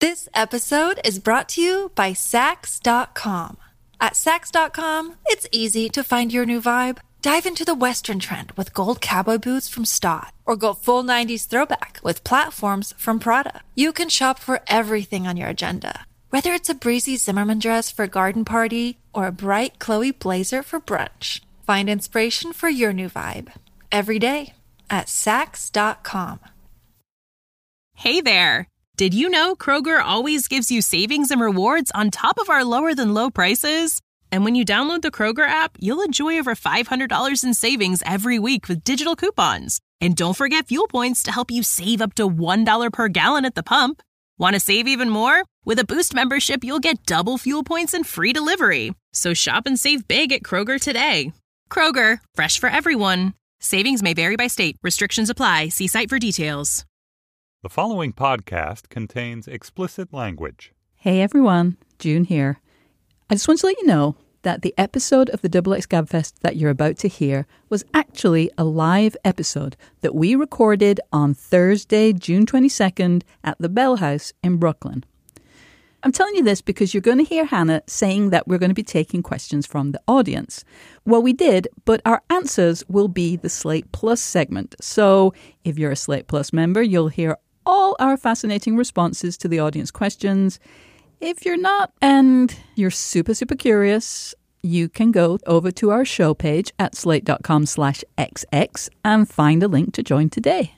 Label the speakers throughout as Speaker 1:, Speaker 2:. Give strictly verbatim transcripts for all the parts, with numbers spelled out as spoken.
Speaker 1: This episode is brought to you by Sax dot com. At Sax dot com, it's easy to find your new vibe. Dive into the Western trend with gold cowboy boots from Stott, or go full nineties throwback with platforms from Prada. You can shop for everything on your agenda, whether it's a breezy Zimmermann dress for a garden party or a bright Chloe blazer for brunch. Find inspiration for your new vibe every day at Sax dot com.
Speaker 2: Hey there! Did you know Kroger always gives you savings and rewards on top of our lower-than-low prices? And when you download the Kroger app, you'll enjoy over five hundred dollars in savings every week with digital coupons. And don't forget fuel points to help you save up to one dollar per gallon at the pump. Want to save even more? With a Boost membership, you'll get double fuel points and free delivery. So shop and save big at Kroger today. Kroger, fresh for everyone. Savings may vary by state. Restrictions apply. See site for details.
Speaker 3: The following podcast contains explicit language.
Speaker 4: Hey everyone, June here. I just want to let you know that the episode of the Double X Gabfest that you're about to hear was actually a live episode that we recorded on Thursday, June twenty-second at the Bell House in Brooklyn. I'm telling you this because you're going to hear Hannah saying that we're going to be taking questions from the audience. Well, we did, but our answers will be the Slate Plus segment. So if you're a Slate Plus member, you'll hear all our fascinating responses to the audience questions. If you're not and you're super, super curious, you can go over to our show page at slate.com slash XX and find a link to join today.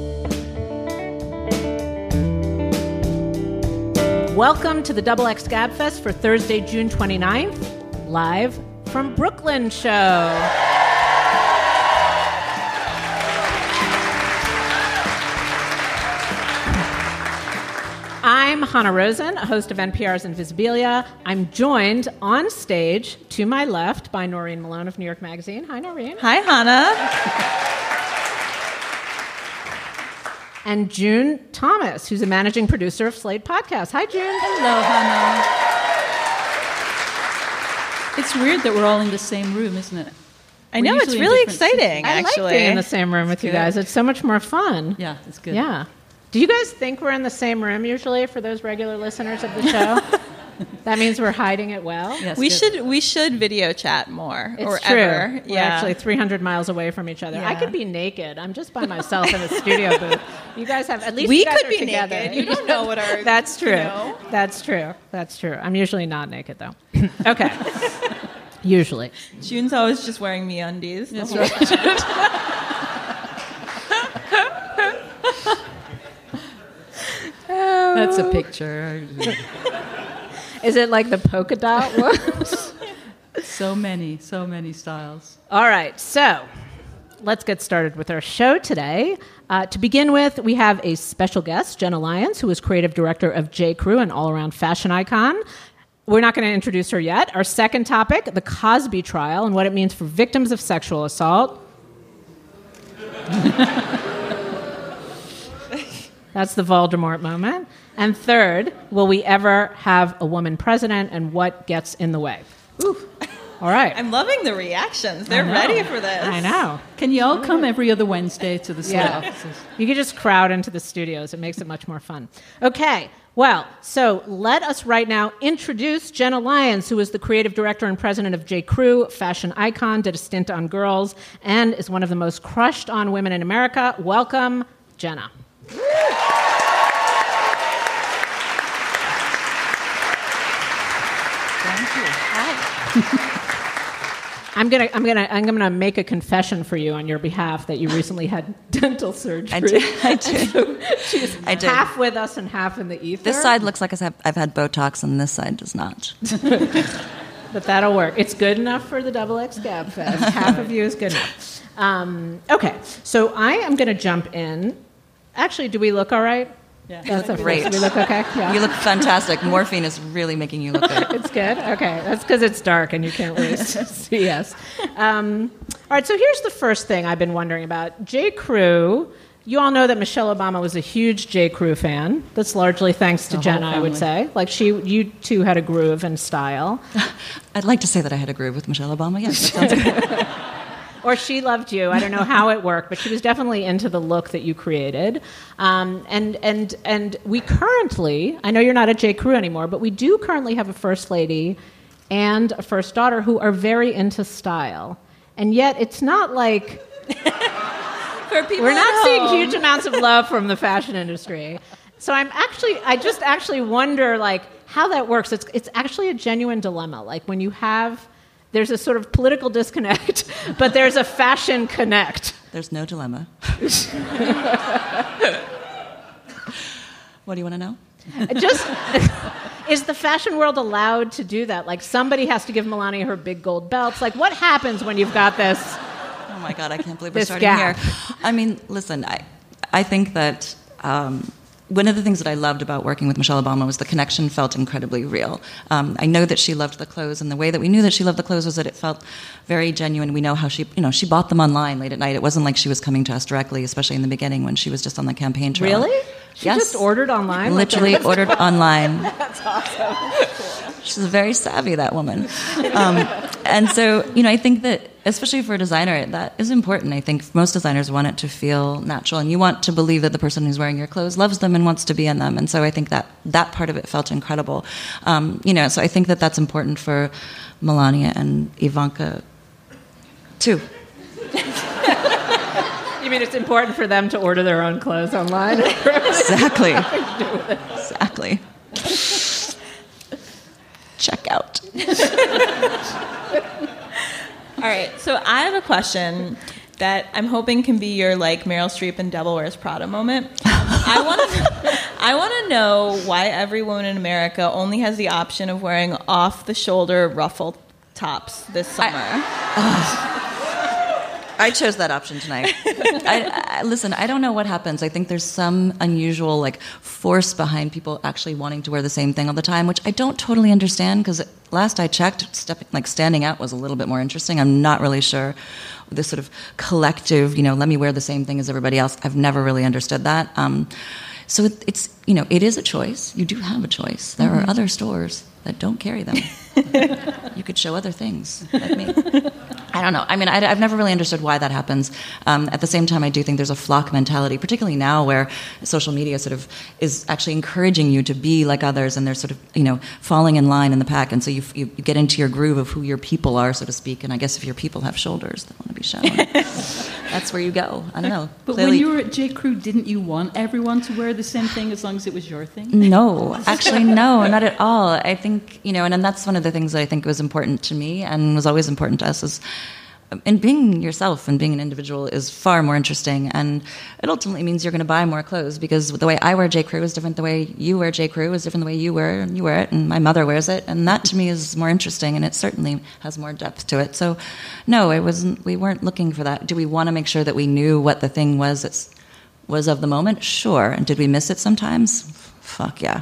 Speaker 5: Welcome to the Double X Gabfest for Thursday, June twenty-ninth, live from Brooklyn show. I'm Hannah Rosen, a host of N P R's Invisibilia. I'm joined on stage to my left by Noreen Malone of New York Magazine. Hi, Noreen.
Speaker 6: Hi, Hannah.
Speaker 5: And June Thomas, who's a managing producer of Slate Podcast. Hi, June.
Speaker 4: Hello, Hannah. It's weird that we're all in the same room, isn't it?
Speaker 6: I know, it's really exciting,
Speaker 5: I
Speaker 6: actually.
Speaker 5: like being in the same room with
Speaker 4: It's
Speaker 5: you
Speaker 4: good.
Speaker 5: guys. It's so much more fun.
Speaker 4: Yeah, it's good.
Speaker 5: Yeah. Do you guys think we're in the same room usually for those regular listeners of the show? That means we're hiding it well.
Speaker 4: Yes,
Speaker 6: we
Speaker 4: good.
Speaker 6: should we should video chat more.
Speaker 5: It's
Speaker 6: or
Speaker 5: true.
Speaker 6: Ever.
Speaker 5: We're
Speaker 6: Yeah.
Speaker 5: actually three hundred miles away from each other.
Speaker 6: Yeah.
Speaker 5: I could be naked. I'm just by myself in a studio booth. You guys have, at least
Speaker 6: We
Speaker 5: you guys
Speaker 6: could
Speaker 5: are
Speaker 6: be
Speaker 5: together.
Speaker 6: naked. You don't know what our...
Speaker 5: That's true.
Speaker 6: You know?
Speaker 5: That's true. That's true. I'm usually not naked, though. Okay. Usually.
Speaker 6: June's always just wearing MeUndies.
Speaker 4: That's right. That's a picture.
Speaker 5: Is it like the polka dot ones?
Speaker 4: So many, so many styles.
Speaker 5: All right, so let's get started with our show today. Uh, to begin with, we have a special guest, Jenna Lyons, who is creative director of J. Crew, an all-around fashion icon. We're not going to introduce her yet. Our second topic, the Cosby trial and what it means for victims of sexual assault. That's the Voldemort moment. And third, will we ever have a woman president and what gets in the way? Ooh. All right.
Speaker 6: I'm loving the reactions. They're ready for this.
Speaker 5: I know.
Speaker 4: Can you all come every other Wednesday to the Slate
Speaker 5: Yeah.
Speaker 4: offices?
Speaker 5: You can just crowd into the studios. It makes it much more fun. Okay. Well, so let us right now introduce Jenna Lyons, who is the creative director and president of J. Crew, fashion icon, did a stint on Girls, and is one of the most crushed on women in America. Welcome, Jenna.
Speaker 4: Thank you.
Speaker 6: Hi.
Speaker 5: I'm gonna, I'm gonna, I'm gonna make a confession for you on your behalf that you recently had dental surgery.
Speaker 7: I did. I did.
Speaker 5: So she's
Speaker 7: I did.
Speaker 5: half with us and half in the ether.
Speaker 7: This side looks like I've I've had Botox, and this side does not.
Speaker 5: But that'll work. It's good enough for the Double X Gabfest. Half of you is good enough. Um, okay, so I am going to jump in. Actually, do we look all right?
Speaker 4: Yeah.
Speaker 5: That's a
Speaker 7: Great.
Speaker 5: We look okay? Yeah.
Speaker 7: You look fantastic. Morphine is really making you look good.
Speaker 5: It's good? Okay. That's because it's dark and you can't really see us. Um, all right, so here's the first thing I've been wondering about. J. Crew, you all know that Michelle Obama was a huge J. Crew fan. That's largely thanks to
Speaker 4: The
Speaker 5: Jenna,
Speaker 4: whole
Speaker 5: I would
Speaker 4: family.
Speaker 5: say. Like, she, you two had a groove and style.
Speaker 7: I'd like to say that I had a groove with Michelle Obama. Yes, that sounds good.
Speaker 5: or she loved you. I don't know how it worked, but she was definitely into the look that you created. Um, and and and we currently, I know you're not at J. Crew anymore, but we do currently have a first lady and a first daughter who are very into style. And yet it's not like...
Speaker 6: For people
Speaker 5: We're not
Speaker 6: at
Speaker 5: seeing
Speaker 6: home.
Speaker 5: huge amounts of love from the fashion industry. So I'm actually, I just actually wonder, like, how that works. It's it's actually a genuine dilemma. Like, when you have, there's a sort of political disconnect, but there's a fashion connect.
Speaker 7: There's no dilemma. What do you want to know?
Speaker 5: Just, is the fashion world allowed to do that? Like, somebody has to give Melania her big gold belts. Like, what happens when you've got this?
Speaker 7: Oh my God, I can't believe we're
Speaker 5: This
Speaker 7: starting
Speaker 5: gap.
Speaker 7: here. I mean, listen, I, I think that um, one of the things that I loved about working with Michelle Obama was the connection felt incredibly real. Um, I know that she loved the clothes, and the way that we knew that she loved the clothes was that it felt very genuine. We know how she, you know, she bought them online late at night. It wasn't like she was coming to us directly, especially in the beginning when she was just on the campaign trail.
Speaker 5: Really? She
Speaker 7: Yes.
Speaker 5: just ordered online?
Speaker 7: Literally ordered online. That's awesome. She's very savvy, that woman. Um, and so, you know, I think that, especially for a designer, that is important. I think most designers want it to feel natural, and you want to believe that the person who's wearing your clothes loves them and wants to be in them. And so I think that that part of it felt incredible. Um, you know, so I think that that's important for Melania and Ivanka, too.
Speaker 5: You mean it's important for them to order their own clothes online?
Speaker 7: Exactly. Exactly. Check out.
Speaker 6: All right, so I have a question that I'm hoping can be your like Meryl Streep and Devil Wears Prada moment. I want to, I want to know why every woman in America only has the option of wearing off-the-shoulder ruffled tops this summer.
Speaker 7: I, I chose that option tonight. I, I, listen, I don't know what happens. I think there's some unusual like force behind people actually wanting to wear the same thing all the time, which I don't totally understand, because last I checked, stepping, like standing out was a little bit more interesting. I'm not really sure this sort of collective, you know, let me wear the same thing as everybody else. I've never really understood that. Um, so it, it's, you know, it is a choice. You do have a choice. There mm-hmm. are other stores that don't carry them. You could show other things, like me. I don't know. I mean, I, I've never really understood why that happens. Um, at the same time, I do think there's a flock mentality, particularly now where social media sort of is actually encouraging you to be like others, and they're sort of, you know, falling in line in the pack. And so you, you, you get into your groove of who your people are, so to speak. And I guess if your people have shoulders that want to be shown, that's where you go. I don't know.
Speaker 4: But
Speaker 7: Clearly,
Speaker 4: when you were at J. Crew, didn't you want everyone to wear the same thing as long as it was your thing?
Speaker 7: No, actually, no, not at all. I think, you know, and, and that's one of the things that I think was important to me and was always important to us is, and being yourself and being an individual is far more interesting, and it ultimately means you're going to buy more clothes, because the way I wear J. Crew is different the way you wear J. Crew is different the way you wear and you wear it, and my mother wears it, and that to me is more interesting, and it certainly has more depth to it. So no, it wasn't, we weren't looking for that. Do we want to make sure that we knew what the thing was that was of the moment? Sure. And did we miss it sometimes? Fuck yeah.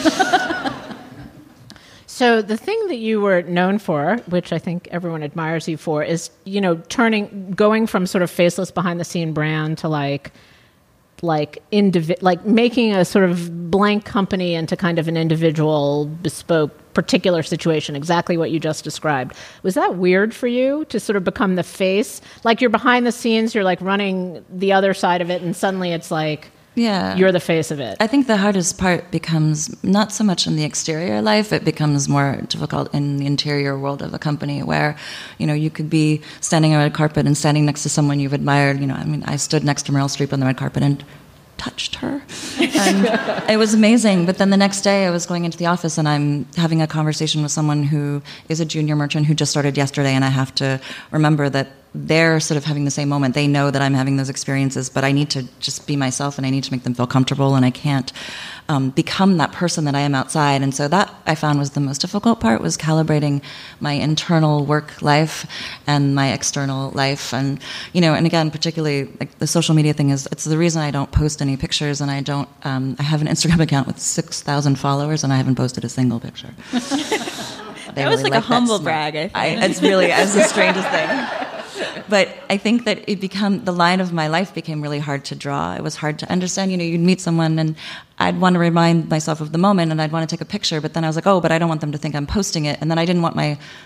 Speaker 5: So the thing that you were known for, which I think everyone admires you for, is, you know, turning, going from sort of faceless behind the scene brand to like, like indivi- like making a sort of blank company into kind of an individual, bespoke, particular situation, exactly what you just described. Was that weird for you to sort of become the face? Like you're behind the scenes, you're like running the other side of it, and suddenly it's like,
Speaker 7: yeah,
Speaker 5: you're the face of it.
Speaker 7: I think the hardest part becomes not so much in the exterior life, it becomes more difficult in the interior world of a company where, you know, you could be standing on a red carpet and standing next to someone you've admired. You know, I mean, I stood next to Meryl Streep on the red carpet and touched her. And it was amazing. But then the next day I was going into the office and I'm having a conversation with someone who is a junior merchant who just started yesterday, and I have to remember that they're sort of having the same moment. They know that I'm having those experiences, but I need to just be myself, and I need to make them feel comfortable, and I can't um, become that person that I am outside. And so that I found was the most difficult part, was calibrating my internal work life and my external life. And, you know, and again, particularly like the social media thing is, it's the reason I don't post any pictures, and I don't, um, I have an Instagram account with six thousand followers, and I haven't posted a single picture.
Speaker 6: That was like a humble brag, I think.
Speaker 7: I, it's really, it's the strangest thing. But I think that it become the line of my life became really hard to draw. It was hard to understand. You know, you'd meet someone and I'd want to remind myself of the moment and I'd want to take a picture, but then I was like, oh, but I don't want them to think I'm posting it. And then I didn't want my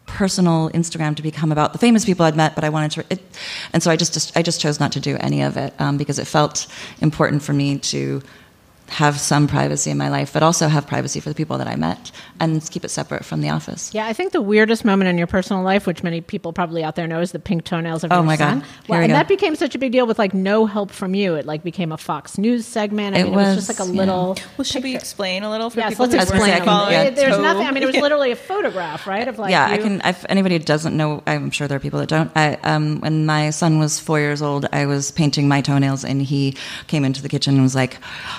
Speaker 7: personal Instagram to become about the famous people I'd met, but I wanted to, it, and so I just, just I just chose not to do any of it um, because it felt important for me to have some privacy in my life, but also have privacy for the people that I met and keep it separate from the office.
Speaker 5: Yeah, I think the weirdest moment in your personal life, which many people probably out there know, is the pink toenails of your
Speaker 7: oh my
Speaker 5: son.
Speaker 7: God.
Speaker 5: Well, and
Speaker 7: go.
Speaker 5: that became such a big deal with like no help from you. It like became a Fox News segment. I
Speaker 7: it
Speaker 5: mean,
Speaker 7: was,
Speaker 5: it was just like a little...
Speaker 6: Yeah. Well, should we explain a little for
Speaker 5: yes,
Speaker 6: people
Speaker 5: let's
Speaker 6: who
Speaker 5: explain.
Speaker 6: weren't
Speaker 7: Yeah.
Speaker 5: There's
Speaker 6: toe?
Speaker 5: nothing. I mean, it was literally a photograph, right? Of like
Speaker 7: yeah,
Speaker 5: you.
Speaker 7: I can. If anybody doesn't know, I'm sure there are people that don't. I, um, when my son was four years old, I was painting my toenails, and he came into the kitchen and was like,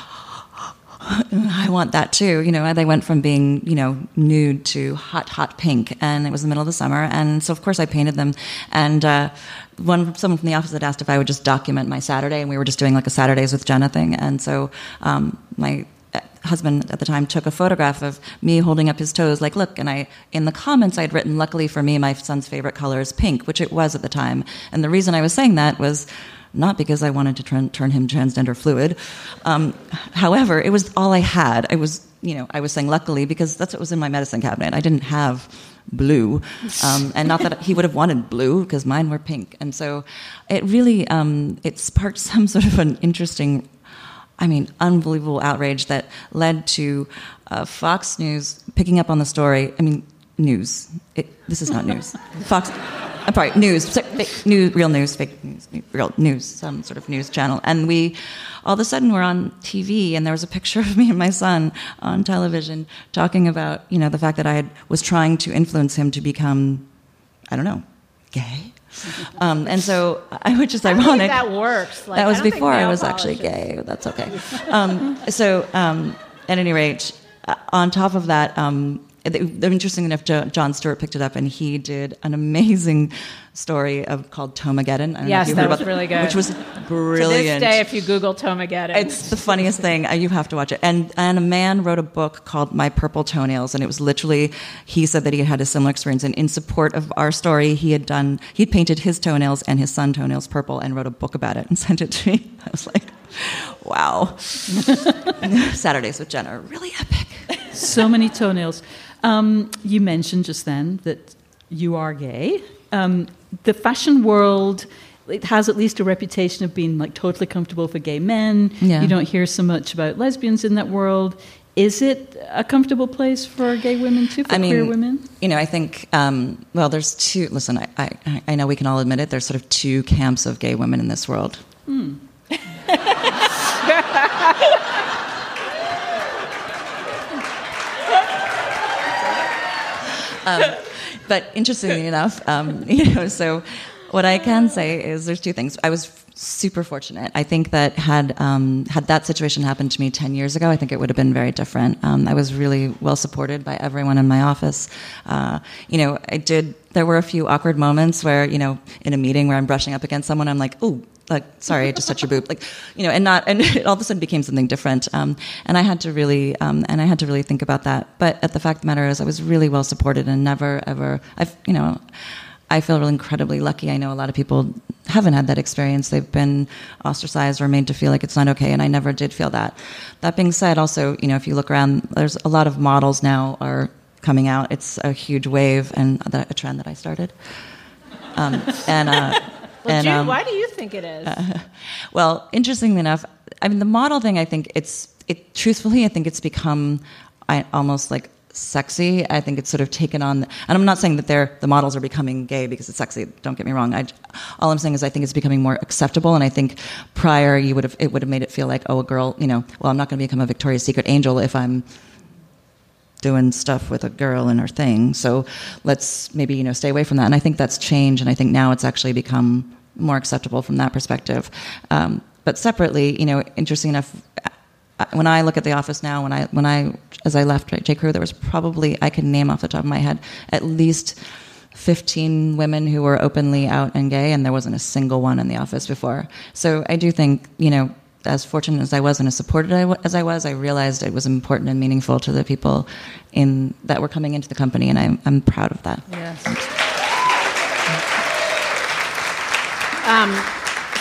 Speaker 7: I want that too. You know, they went from being, you know, nude to hot, hot pink, and it was the middle of the summer, and so of course I painted them. And uh, one someone from the office had asked if I would just document my Saturday, and we were just doing like a Saturdays with Jenna thing. And so um, my husband at the time took a photograph of me holding up his toes, like, look. And I, in the comments, I'd written, luckily for me, my son's favorite color is pink, which it was at the time. And the reason I was saying that was not because I wanted to turn, turn him transgender fluid. Um, however, it was all I had. I was, you know, I was saying luckily because that's what was in my medicine cabinet. I didn't have blue. Um, and not that he would have wanted blue because mine were pink. And so it really, um, it sparked some sort of an interesting, I mean, unbelievable outrage that led to uh, Fox News picking up on the story. I mean, news. It, this is not news. Fox... I'm sorry, news, fake news, real news, fake news, real news, some sort of news channel. And we, all of a sudden, we're on T V, and there was a picture of me and my son on television talking about, you know, the fact that I had, was trying to influence him to become, I don't know, gay. Um, and so, I, which is
Speaker 5: I
Speaker 7: ironic.
Speaker 5: don't think that works. Like,
Speaker 7: that was
Speaker 5: I don't
Speaker 7: before
Speaker 5: think
Speaker 7: I was
Speaker 5: nail
Speaker 7: actually
Speaker 5: polish is-
Speaker 7: gay. That's okay. Um, so, um, at any rate, uh, on top of that, um, interesting enough, Jon Stewart picked it up, and he did an amazing story of called Tomageddon. I don't
Speaker 5: Yes,
Speaker 7: know if you
Speaker 5: that
Speaker 7: heard
Speaker 5: was
Speaker 7: about
Speaker 5: really good.
Speaker 7: Which was brilliant.
Speaker 5: To this day, if you Google Tomageddon,
Speaker 7: it's the funniest thing. You have to watch it. And and a man wrote a book called My Purple Toenails, and it was literally, he said that he had a similar experience. And in support of our story, he had done, he painted his toenails and his son toenails purple and wrote a book about it and sent it to me. I was like, wow. Saturdays with Jenna are really epic.
Speaker 4: So many toenails. Um, you mentioned just then that you are gay. Um, the fashion world, it has at least a reputation of being like totally comfortable for gay men.
Speaker 7: Yeah.
Speaker 4: You don't hear so much about lesbians in that world. Is it a comfortable place for gay women too, for
Speaker 7: I mean,
Speaker 4: queer women?
Speaker 7: You know, I think, um, well, there's two, listen, I, I, I know we can all admit it, there's sort of two camps of gay women in this world.
Speaker 4: Hmm.
Speaker 7: Um, but interestingly enough, um, you know, so what I can say is there's two things. I was super fortunate. I think that had um, had that situation happened to me ten years ago, I think it would have been very different. Um, I was really well supported by everyone in my office. Uh, you know, I did. There were a few awkward moments where, you know, in a meeting where I'm brushing up against someone, I'm like, ooh, like, sorry, I just touched your boob, like, you know, and not, and it all of a sudden became something different. Um, and I had to really, um, and I had to really think about that. But at the fact of the matter is, I was really well supported and never, ever, I've, you know, I feel really incredibly lucky. I know a lot of people haven't had that experience. They've been ostracized or made to feel like it's not okay, and I never did feel that. That being said, also, you know, if you look around, there's a lot of models now are coming out. It's a huge wave and a trend that I started. Um, and, uh,
Speaker 5: well,
Speaker 7: and
Speaker 5: Jude,
Speaker 7: um,
Speaker 5: why do you think it is?
Speaker 7: Uh, well, interestingly enough, I mean, the model thing, I think it's, it, truthfully, I think it's become I, almost like sexy. I think it's sort of taken on, and I'm not saying that they're, the models are becoming gay because it's sexy. Don't get me wrong. I, all I'm saying is I think it's becoming more acceptable. And I think prior, you would have, it would have made it feel like, oh, a girl, you know, well, I'm not going to become a Victoria's Secret angel if I'm doing stuff with a girl and her thing. So let's maybe, you know, stay away from that. And I think that's changed. And I think now it's actually become more acceptable from that perspective. Um, but separately, you know, interesting enough, when I look at the office now, when I, when I, as I left J. Crew, there was probably, I can name off the top of my head, at least fifteen women who were openly out and gay, and there wasn't a single one in the office before. So I do think, you know, as fortunate as I was and as supported as I was, I realized it was important and meaningful to the people in that were coming into the company, and I'm, I'm proud of that.
Speaker 4: Yes.
Speaker 5: Um,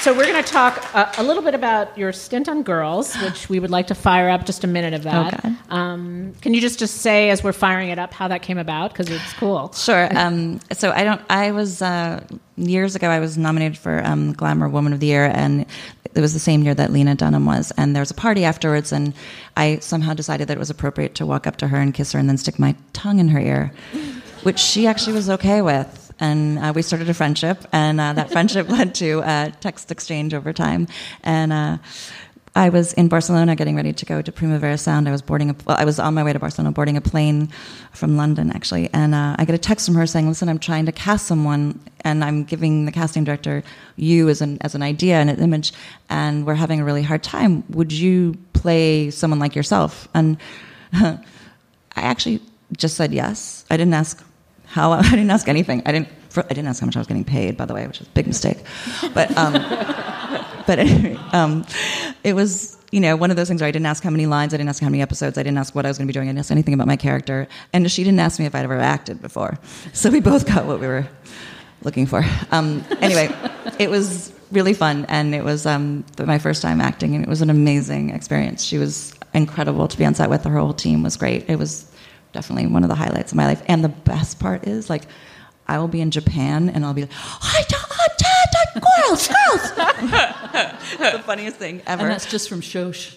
Speaker 5: so we're going to talk uh, a little bit about your stint on Girls, which we would like to fire up just a minute of that.
Speaker 7: Okay.
Speaker 5: Um, can you just, just say, as we're firing it up, how that came about? Because it's cool.
Speaker 7: Sure. Um, so I don't. I was uh, years ago. I was nominated for um, Glamour Woman of the Year, and it was the same year that Lena Dunham was. And there was a party afterwards, and I somehow decided that it was appropriate to walk up to her and kiss her, and then stick my tongue in her ear, which she actually was okay with. And uh, we started a friendship, and uh, that friendship led to uh, text exchange over time. And uh, I was in Barcelona getting ready to go to Primavera Sound. I was boarding a, well, I was on my way to Barcelona, boarding a plane from London, actually. And uh, I get a text from her saying, "Listen, I'm trying to cast someone, and I'm giving the casting director you as an as an idea and an image, and we're having a really hard time. Would you play someone like yourself?" And I actually just said yes. I didn't ask how. I didn't ask anything. I didn't. For, I didn't ask how much I was getting paid, by the way, which is a big mistake. But um, but anyway, um, it was, you know, one of those things where I didn't ask how many lines, I didn't ask how many episodes, I didn't ask what I was going to be doing, I didn't ask anything about my character, and she didn't ask me if I'd ever acted before. So we both got what we were looking for. Um, anyway, it was really fun, and it was um, my first time acting, and it was an amazing experience. She was incredible to be on set with. Her whole team was great. It was definitely one of the highlights of my life. And the best part is, like, I will be in Japan, and I'll be like, "Hi, girls, girls!" The funniest thing ever.
Speaker 4: And that's just from Shosh.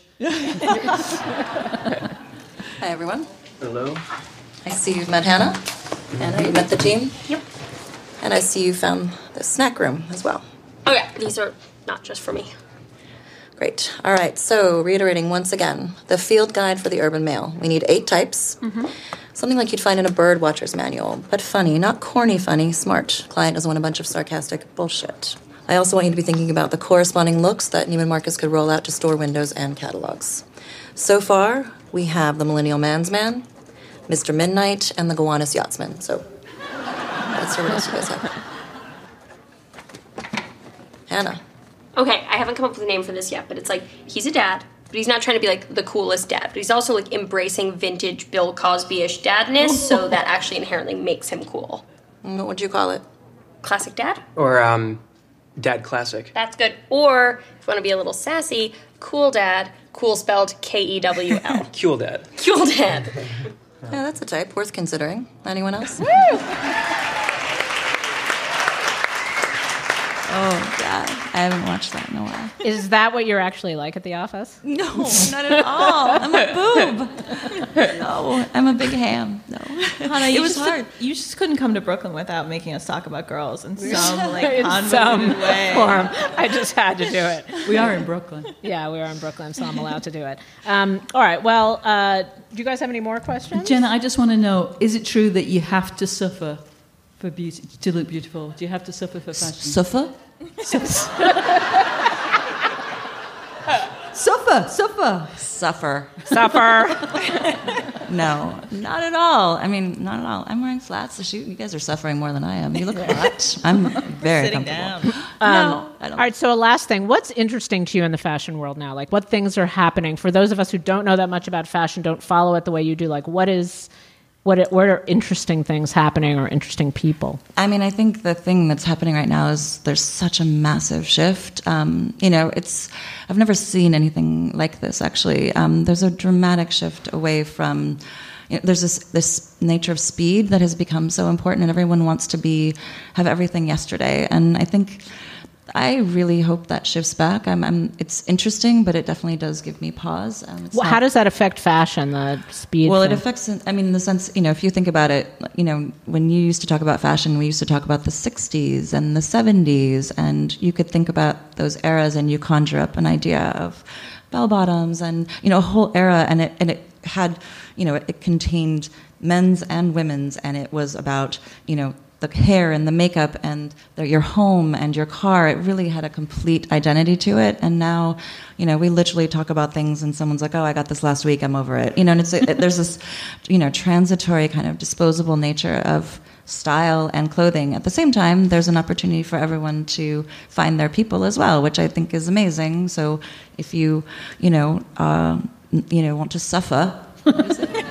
Speaker 7: Hi, everyone.
Speaker 8: Hello.
Speaker 7: I see you've met Hannah. Hannah, you met the team?
Speaker 9: Yep.
Speaker 7: And I see you found the snack room as well.
Speaker 9: Okay, these are not just for me.
Speaker 7: Great. All right, so reiterating once again, the field guide for the urban male. We need eight types. Mm-hmm. Something like you'd find in a bird watcher's manual, but funny, not corny funny, smart. Client doesn't want a bunch of sarcastic bullshit. I also want you to be thinking about the corresponding looks that Neiman Marcus could roll out to store windows and catalogs. So far, we have the Millennial Man's Man, Mister Midnight, and the Gowanus Yachtsman. So let's see what else you guys have. Hannah.
Speaker 9: Okay, I haven't come up with a name for this yet, but it's like, he's a dad, but he's not trying to be like the coolest dad, but he's also like embracing vintage Bill Cosby-ish dadness, so that actually inherently makes him cool.
Speaker 7: What would you call it?
Speaker 9: Classic dad?
Speaker 8: Or, um, dad classic.
Speaker 9: That's good. Or, if you want to be a little sassy, cool dad, cool spelled K E W L.
Speaker 8: Cool dad.
Speaker 9: Cool dad.
Speaker 7: Yeah, that's a type worth considering. Anyone else?
Speaker 9: Woo!
Speaker 7: Oh, God. I haven't watched that in a while.
Speaker 5: Is that what you're actually like at the office?
Speaker 7: No, not at all. I'm a boob. No, I'm a big ham. No.
Speaker 6: Hannah, you
Speaker 7: It was
Speaker 6: just
Speaker 7: hard.
Speaker 6: You just couldn't come to Brooklyn without making us talk about girls in some like
Speaker 5: In
Speaker 6: convoluted
Speaker 5: some
Speaker 6: way.
Speaker 5: form. I just had to do it.
Speaker 4: We are in Brooklyn.
Speaker 5: Yeah, we are in Brooklyn, so I'm allowed to do it. Um, all right, well, uh, do you guys have any more questions?
Speaker 4: Jenna, I just want to know, is it true that you have to suffer for beauty, to look beautiful? Do you have to suffer for fashion?
Speaker 7: Suffer?
Speaker 4: Suffer, suffer.
Speaker 7: Suffer.
Speaker 5: Suffer.
Speaker 7: No, not at all. I mean, not at all. I'm wearing flats to shoot. You guys are suffering more than I am. You look hot. I'm very
Speaker 6: Sitting
Speaker 7: comfortable.
Speaker 6: down.
Speaker 7: No, I don't.
Speaker 5: All right, so a last thing. What's interesting to you in the fashion world now? Like, what things are happening? For those of us who don't know that much about fashion, don't follow it the way you do, like, what is... What, what are interesting things happening or interesting people?
Speaker 7: I mean, I think the thing that's happening right now is there's such a massive shift. Um, you know, it's I've never seen anything like this, actually. Um, there's a dramatic shift away from... You know, there's this this nature of speed that has become so important, and everyone wants to be have everything yesterday. And I think... I really hope that shifts back. I'm, I'm, it's interesting, but it definitely does give me pause. Um, it's
Speaker 5: Well,
Speaker 7: not-
Speaker 5: how does that affect fashion, the speed
Speaker 7: Well, it
Speaker 5: thing?
Speaker 7: affects, I mean, in the sense, you know, if you think about it, you know, when you used to talk about fashion, we used to talk about the sixties and the seventies, and you could think about those eras and you conjure up an idea of bell-bottoms and, you know, a whole era, and it, and it had, you know, it, it contained men's and women's, and it was about, you know, the hair and the makeup and the, your home and your car. It really had a complete identity to it. And now, you know, we literally talk about things and someone's like, oh, I got this last week, I'm over it. You know, and it's it, there's this, you know, transitory kind of disposable nature of style and clothing. At the same time, there's an opportunity for everyone to find their people as well, which I think is amazing. So if you, you know, uh, you know, want to suffer, what is it?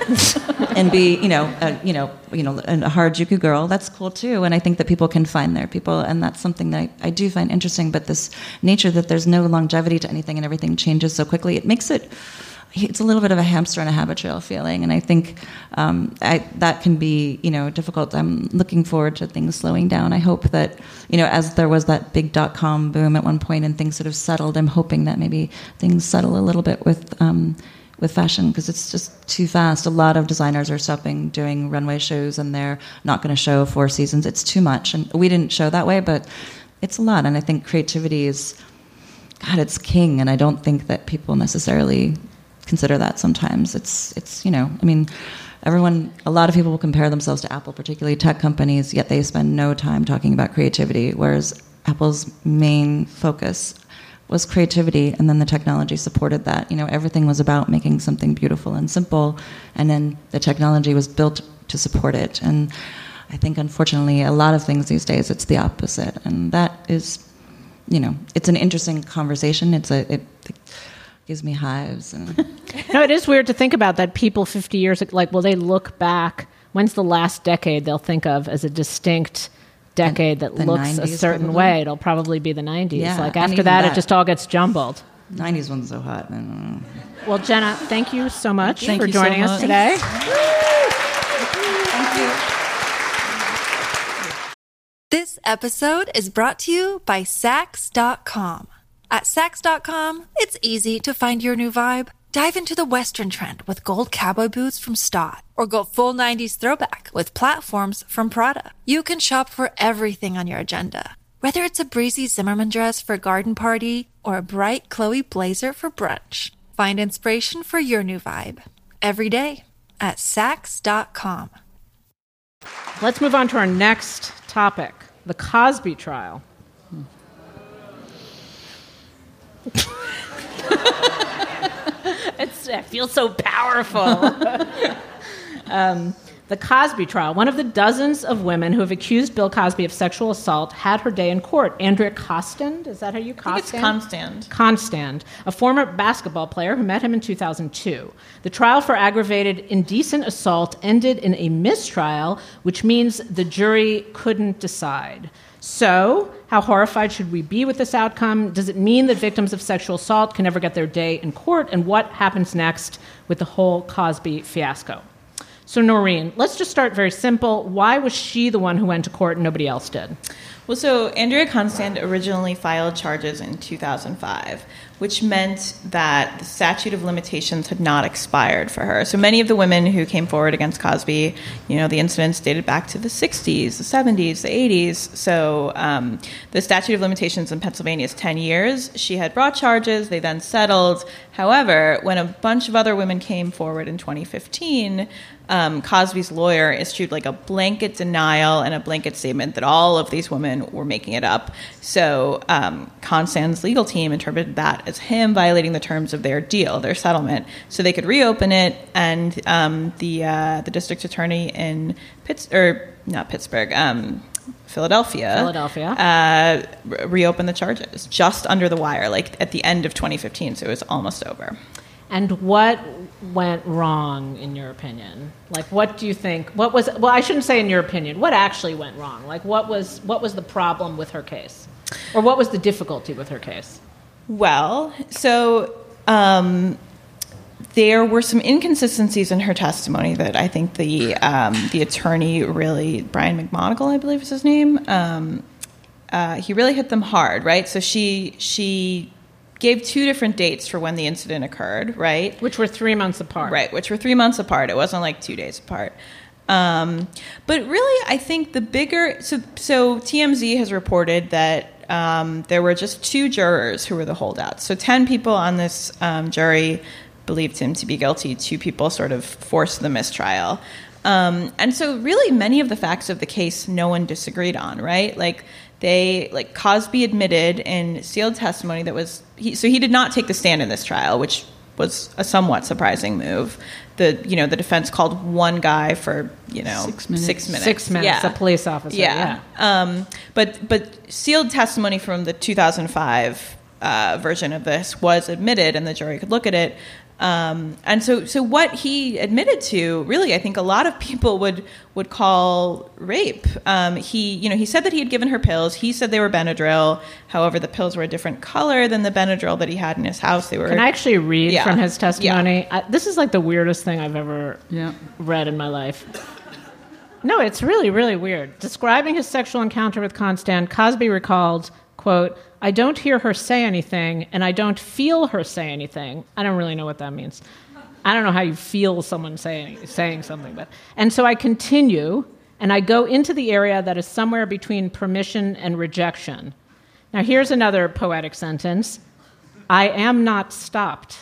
Speaker 7: and be, you know, a, you know, you know, a Harajuku girl, that's cool too. And I think that people can find their people, and that's something that I, I do find interesting. But this nature that there's no longevity to anything and everything changes so quickly, it makes it, it's a little bit of a hamster in a habit trail feeling. And I think um, I, that can be, you know, difficult. I'm looking forward to things slowing down. I hope that, you know, as there was that big dot-com boom at one point and things sort of settled, I'm hoping that maybe things settle a little bit with um, with fashion, because it's just too fast. A lot of designers are stopping doing runway shows, and they're not going to show four seasons. It's too much. And we didn't show that way, but it's a lot. And I think creativity is, God, it's king. And I don't think that people necessarily consider that sometimes. It's, it's you know, I mean, everyone, a lot of people will compare themselves to Apple, particularly tech companies, yet they spend no time talking about creativity, whereas Apple's main focus was creativity, and then the technology supported that. You know, everything was about making something beautiful and simple, and then the technology was built to support it. And I think, unfortunately, a lot of things these days, it's the opposite. And that is, you know, it's an interesting conversation. It's a, it, it gives me hives. And
Speaker 5: no, it is weird to think about that people fifty years, like, will they look back, when's the last decade they'll think of as a distinct decade that
Speaker 7: the
Speaker 5: looks
Speaker 7: nineties
Speaker 5: a certain
Speaker 7: probably.
Speaker 5: way? It'll probably be the nineties.
Speaker 7: Yeah,
Speaker 5: like,
Speaker 7: and
Speaker 5: after
Speaker 7: even
Speaker 5: that,
Speaker 7: that.
Speaker 5: it just all gets jumbled.
Speaker 7: nineties one's so hot. I don't know.
Speaker 5: Well, Jenna, thank you so much
Speaker 7: Thank
Speaker 5: for
Speaker 7: you so
Speaker 5: joining us
Speaker 7: much.
Speaker 5: today.
Speaker 7: Thank you.
Speaker 1: This episode is brought to you by Sax dot com. At Sax dot com, it's easy to find your new vibe. Dive into the Western trend with gold cowboy boots from Stott, or go full nineties throwback with platforms from Prada. You can shop for everything on your agenda, whether it's a breezy Zimmermann dress for a garden party or a bright Chloe blazer for brunch. Find inspiration for your new vibe every day at Sax dot com.
Speaker 5: Let's move on to our next topic, the Cosby trial. It's, it feels so powerful. um, the Cosby trial. One of the dozens of women who have accused Bill Cosby of sexual assault had her day in court. Andrea Constand, is that how you
Speaker 6: I think it's
Speaker 5: Constand?
Speaker 6: Constand.
Speaker 5: Constand, a former basketball player who met him in two thousand two. The trial for aggravated indecent assault ended in a mistrial, which means the jury couldn't decide. So, how horrified should we be with this outcome? Does it mean that victims of sexual assault can never get their day in court? And what happens next with the whole Cosby fiasco? So, Noreen, let's just start very simple. Why was she the one who went to court and nobody else did?
Speaker 6: Well, so Andrea Constand originally filed charges in two thousand five, which meant that the statute of limitations had not expired for her. So many of the women who came forward against Cosby, you know, the incidents dated back to the sixties, the seventies, the eighties. So um, the statute of limitations in Pennsylvania is ten years. She had brought charges. They then settled. However, when a bunch of other women came forward in twenty fifteen, um, Cosby's lawyer issued like a blanket denial and a blanket statement that all of these women were making it up. So um, Constand's legal team interpreted that as him violating the terms of their deal, their settlement, so they could reopen it. And um, the uh, the district attorney in Pitts or not Pittsburgh, um, Philadelphia,
Speaker 5: Philadelphia,
Speaker 6: uh, re- reopened the charges just under the wire, like at the end of twenty fifteen. So it was almost over.
Speaker 5: And what went wrong, in your opinion? Like, what do you think? What was? Well, I shouldn't say in your opinion. What actually went wrong? Like, what was what was the problem with her case, or what was the difficulty with her case?
Speaker 6: Well, so um, there were some inconsistencies in her testimony that I think the um, the attorney really, Brian McMonagle, I believe is his name, um, uh, he really hit them hard, right? So she she gave two different dates for when the incident occurred, right?
Speaker 5: Which were three months apart.
Speaker 6: Right, which were three months apart. It wasn't like two days apart. Um, but really, I think the bigger... So, so T M Z has reported that um, there were just two jurors who were the holdouts. So ten people on this um, jury believed him to be guilty. Two people sort of forced the mistrial. Um, and so really many of the facts of the case no one disagreed on, right? Like... They, like, Cosby admitted in sealed testimony that was, he, so he did not take the stand in this trial, which was a somewhat surprising move. The, you know, the defense called one guy for, you know,
Speaker 7: Six minutes.
Speaker 6: Six minutes,
Speaker 5: Six minutes,
Speaker 6: yeah.
Speaker 5: a police officer, yeah.
Speaker 6: yeah. Um, but, but sealed testimony from the two thousand five uh, version of this was admitted, and the jury could look at it. Um, and so, so what he admitted to, really, I think a lot of people would would call rape. Um, he, you know, he said that he had given her pills. He said they were Benadryl. However, the pills were a different color than the Benadryl that he had in his house. They were.
Speaker 5: Can I actually read
Speaker 6: yeah.
Speaker 5: from his testimony?
Speaker 6: Yeah.
Speaker 5: I, this is like the weirdest thing I've ever
Speaker 4: Yeah.
Speaker 5: read in my life. No, it's really, really weird. Describing his sexual encounter with Constand, Cosby recalled, quote, "I don't hear her say anything, and I don't feel her say anything." I don't really know what that means. I don't know how you feel someone saying saying something. But and so I continue, and I go into the area that is somewhere between permission and rejection. Now, here's another poetic sentence. I am not stopped.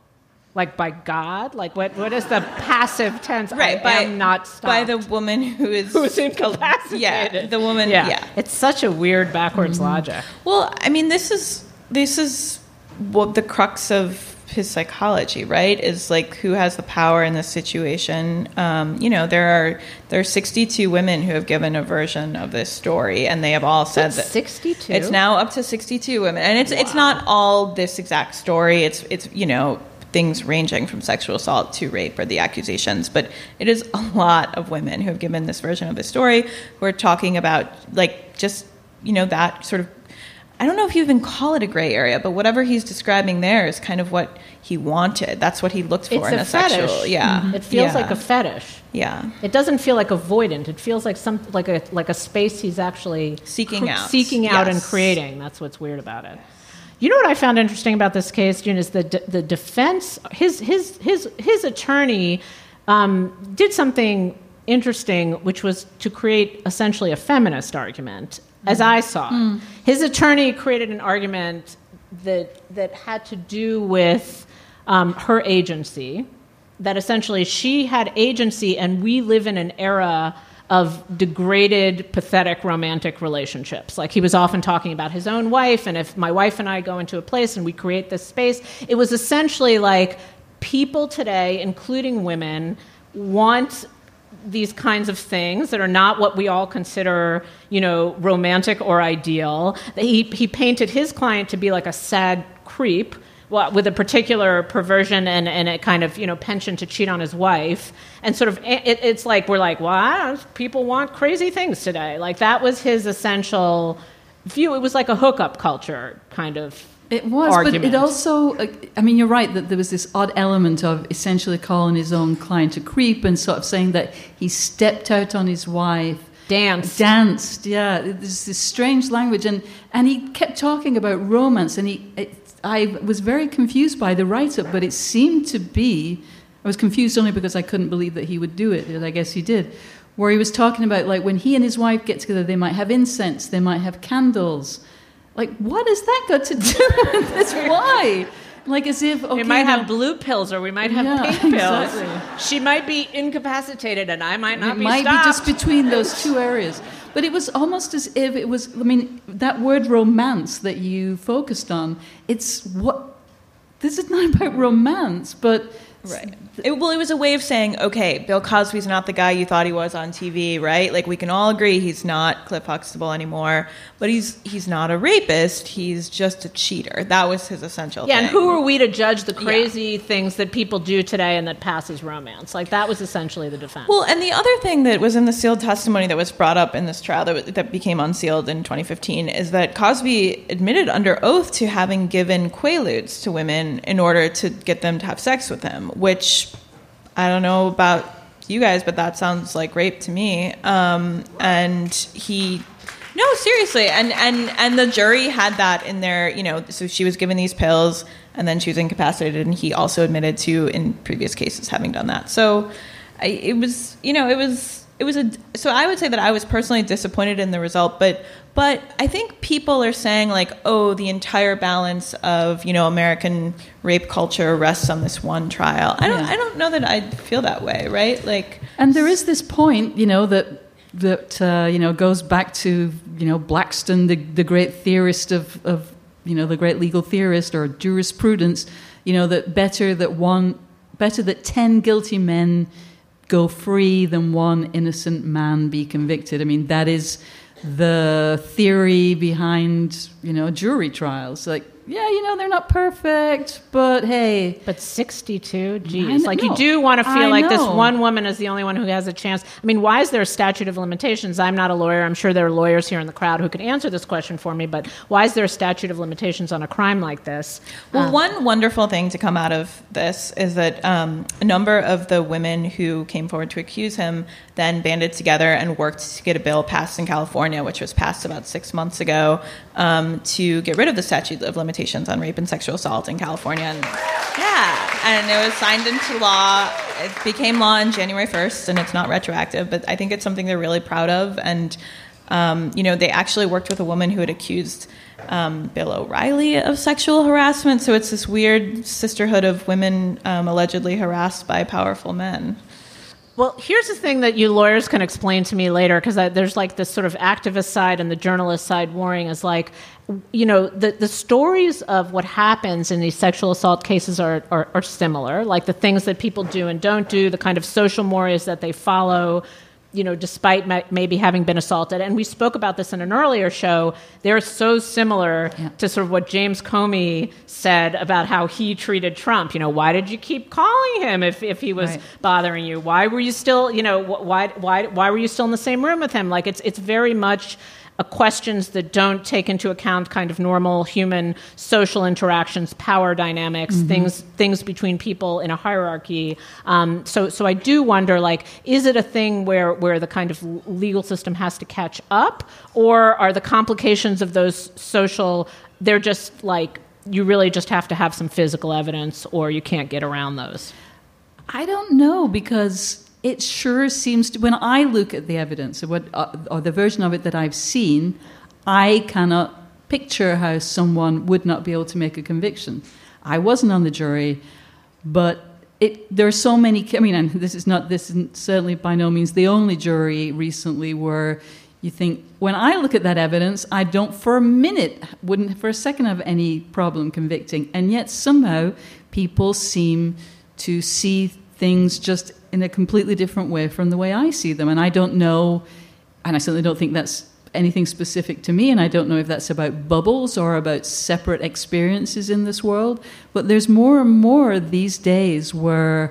Speaker 5: Like by God? Like what? What is the passive tense?
Speaker 6: Right,
Speaker 5: I
Speaker 6: by,
Speaker 5: am not stopped.
Speaker 6: by the woman who is
Speaker 5: who's incapacitated.
Speaker 6: Yeah, the woman.
Speaker 5: Yeah.
Speaker 6: yeah.
Speaker 5: It's such a weird backwards
Speaker 6: Mm-hmm.
Speaker 5: logic.
Speaker 6: Well, I mean, this is this is what the crux of his psychology, right? Is like who has the power in this situation. Um, you know, there are there are sixty-two women who have given a version of this story, and they have all said that
Speaker 5: sixty-two.
Speaker 6: It's now up to sixty-two women, and it's wow. it's not all this exact story. It's it's you know. things ranging from sexual assault to rape or the accusations, but it is a lot of women who have given this version of the story who are talking about like just, you know, that sort of, I don't know if you even call it a gray area, but whatever he's describing there is kind of what he wanted. That's what he looked for
Speaker 5: it's
Speaker 6: in
Speaker 5: a,
Speaker 6: a
Speaker 5: fetish.
Speaker 6: sexual, yeah.
Speaker 5: Mm-hmm. It feels
Speaker 6: yeah.
Speaker 5: like a fetish.
Speaker 6: Yeah.
Speaker 5: It doesn't feel like avoidant. It feels like some like a like a space he's actually
Speaker 6: seeking
Speaker 5: cr-
Speaker 6: out.
Speaker 5: seeking out
Speaker 6: yes.
Speaker 5: and creating. That's what's weird about it. You know what I found interesting about this case, June, is the de- the defense. His his his his attorney um, did something interesting, which was to create essentially a feminist argument, as I saw it. Mm. His attorney created an argument that that had to do with um, her agency. That essentially she had agency, and we live in an era of degraded, pathetic romantic relationships. Like he was often talking about his own wife, and if my wife and I go into a place and we create this space, it was essentially like people today, including women, want these kinds of things that are not what we all consider, you know, romantic or ideal. He, he painted his client to be like a sad creep, well, with a particular perversion and, and a kind of, you know, penchant to cheat on his wife. And sort of, it, it's like, we're like, well, people want crazy things today. Like, that was his essential view. It was like a hookup culture kind of
Speaker 4: It was,
Speaker 5: argument.
Speaker 4: But it also, I mean, you're right that there was this odd element of essentially calling his own client a creep and sort of saying that he stepped out on his wife.
Speaker 5: Danced.
Speaker 4: Danced, yeah. There's this strange language. And, and he kept talking about romance, and he... It, I was very confused by the write-up, but it seemed to be, I was confused only because I couldn't believe that he would do it, and I guess he did, where he was talking about, like, when he and his wife get together, they might have incense, they might have candles. Like, what has that got to do with this? Why? Like, as if, okay...
Speaker 5: We might
Speaker 4: now,
Speaker 5: have blue pills, or we might have
Speaker 4: yeah,
Speaker 5: pink pills.
Speaker 4: Exactly.
Speaker 5: She might be incapacitated, and I might not
Speaker 4: it
Speaker 5: be
Speaker 4: might
Speaker 5: stopped.
Speaker 4: be just between those two areas. But it was almost as if it was, I mean, that word romance that you focused on, it's what, this is not about romance, but...
Speaker 6: Right. It, well, it was a way of saying, okay, Bill Cosby's not the guy you thought he was on T V, right? Like, we can all agree he's not Cliff Huxtable anymore, but he's he's not a rapist. He's just a cheater. That was his essential
Speaker 5: yeah,
Speaker 6: thing.
Speaker 5: and who are we to judge the crazy
Speaker 6: yeah.
Speaker 5: things that people do today and that passes romance? Like, that was essentially the defense.
Speaker 6: Well, and the other thing that was in the sealed testimony that was brought up in this trial that, that became unsealed in twenty fifteen is that Cosby admitted under oath to having given Quaaludes to women in order to get them to have sex with him, which I don't know about you guys, but that sounds like rape to me. Um, and he, no, seriously. And, and, and the jury had that in their, you know, so she was given these pills and then she was incapacitated, and he also admitted to, in previous cases, having done that. So I, it was, you know, it was, it was a, so I would say that I was personally disappointed in the result, but, but I think people are saying like, oh, the entire balance of, you know, American rape culture rests on this one trial. I don't, yeah. I don't know that I feel that way, right? Like,
Speaker 4: and there is this point, you know, that that uh, you know goes back to, you know, Blackstone, the the great theorist of of you know the great legal theorist or jurisprudence, you know, that better that one better that ten guilty men go free than one innocent man be convicted. I mean, that is the theory behind, you know, jury trials. Like, yeah, you know, they're not perfect, but hey.
Speaker 5: But sixty-two, geez.
Speaker 4: know,
Speaker 5: Like, you do want to feel
Speaker 4: I
Speaker 5: like this
Speaker 4: know.
Speaker 5: one woman is the only one who has a chance. I mean, why is there a statute of limitations? I'm not a lawyer. I'm sure there are lawyers here in the crowd who could answer this question for me, but why is there a statute of limitations on a crime like this?
Speaker 6: Well,
Speaker 5: Um,
Speaker 6: one wonderful thing to come out of this is that um, a number of the women who came forward to accuse him then banded together and worked to get a bill passed in California, which was passed about six months ago, um, to get rid of the statute of limitations on rape and sexual assault in California. And, yeah, and it was signed into law. It became law on January first, and it's not retroactive, but I think it's something they're really proud of. And, um, you know, they actually worked with a woman who had accused um, Bill O'Reilly of sexual harassment. So it's this weird sisterhood of women um, allegedly harassed by powerful men.
Speaker 5: Well, here's the thing that you lawyers can explain to me later, because there's like this sort of activist side and the journalist side warring is like, you know, the, the stories of what happens in these sexual assault cases are, are, are similar, like the things that people do and don't do, the kind of social mores that they follow, you know, despite ma- maybe having been assaulted. And we spoke about this in an earlier show. They're so similar yeah. to sort of what James Comey said about how he treated Trump. You know, why did you keep calling him if, if he was right. bothering you? Why were you still, you know, why why why were you still in the same room with him? Like, it's it's very much a questions that don't take into account kind of normal human social interactions, power dynamics, mm-hmm. things things between people in a hierarchy. Um, so so I do wonder, like, is it a thing where, where the kind of legal system has to catch up, or are the complications of those social, they're just like, you really just have to have some physical evidence or you can't get around those?
Speaker 4: I don't know, because it sure seems to, when I look at the evidence, or, what, uh, or the version of it that I've seen, I cannot picture how someone would not be able to make a conviction. I wasn't on the jury, but it, there are so many, I mean, and this is not, this is certainly by no means the only jury recently where you think, when I look at that evidence, I don't for a minute, wouldn't for a second have any problem convicting. And yet somehow people seem to see things just in a completely different way from the way I see them. And I don't know, and I certainly don't think that's anything specific to me, and I don't know if that's about bubbles or about separate experiences in this world. But there's more and more these days where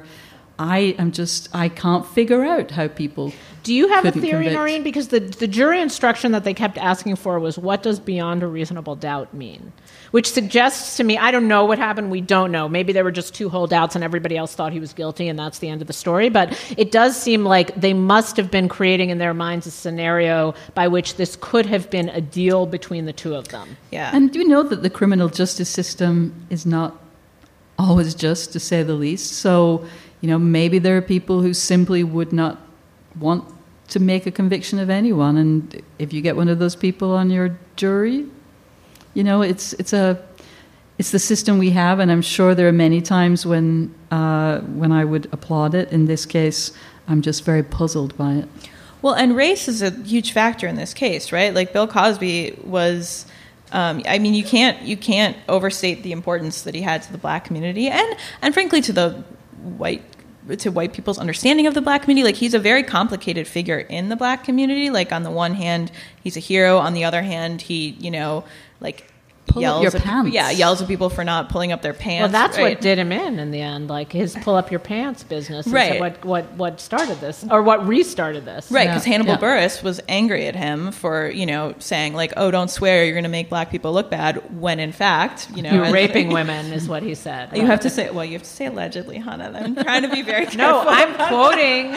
Speaker 4: I am just, I can't figure out how people
Speaker 5: Do you have a
Speaker 4: couldn't
Speaker 5: theory,
Speaker 4: convict.
Speaker 5: Noreen? Because the, the jury instruction that they kept asking for was, what does beyond a reasonable doubt mean? Which suggests to me, I don't know what happened, we don't know. Maybe there were just two holdouts and everybody else thought he was guilty and that's the end of the story. But it does seem like they must have been creating in their minds a scenario by which this could have been a deal between the two of them.
Speaker 6: Yeah.
Speaker 4: And do you know that the criminal justice system is not always just, to say the least? So, you know, maybe there are people who simply would not want to make a conviction of anyone. And if you get one of those people on your jury, you know, it's it's a it's the system we have, and I'm sure there are many times when uh, when I would applaud it. In this case, I'm just very puzzled by it.
Speaker 6: Well, and race is a huge factor in this case, right? Like, Bill Cosby was, um, I mean, you can't you can't overstate the importance that he had to the black community, and and frankly to the white to white people's understanding of the black community. Like, he's a very complicated figure in the black community. Like, on the one hand, he's a hero. On the other hand, he, you know, like,
Speaker 4: Pull
Speaker 6: yells
Speaker 4: up your
Speaker 6: at,
Speaker 4: pants.
Speaker 6: Yeah, yells at people for not pulling up their pants.
Speaker 5: Well, that's
Speaker 6: right?
Speaker 5: what did him in in the end. Like, his pull up your pants business is
Speaker 6: Right.
Speaker 5: what, what, what started this, or what restarted this.
Speaker 6: Right, because
Speaker 4: Yeah.
Speaker 6: Hannibal
Speaker 4: Yeah.
Speaker 6: Buress was angry at him for, you know, saying, like, oh, don't swear, you're going to make black people look bad, when in fact, you know...
Speaker 5: You're
Speaker 6: as-
Speaker 5: raping women is what he said.
Speaker 6: You have to say, well, you have to say allegedly, Hannah. I'm trying to be very careful.
Speaker 5: No, I'm quoting...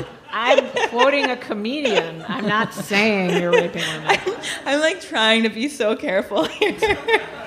Speaker 5: I'm quoting a comedian. I'm not saying you're raping women.
Speaker 6: I'm, I'm, like, trying to be so careful here.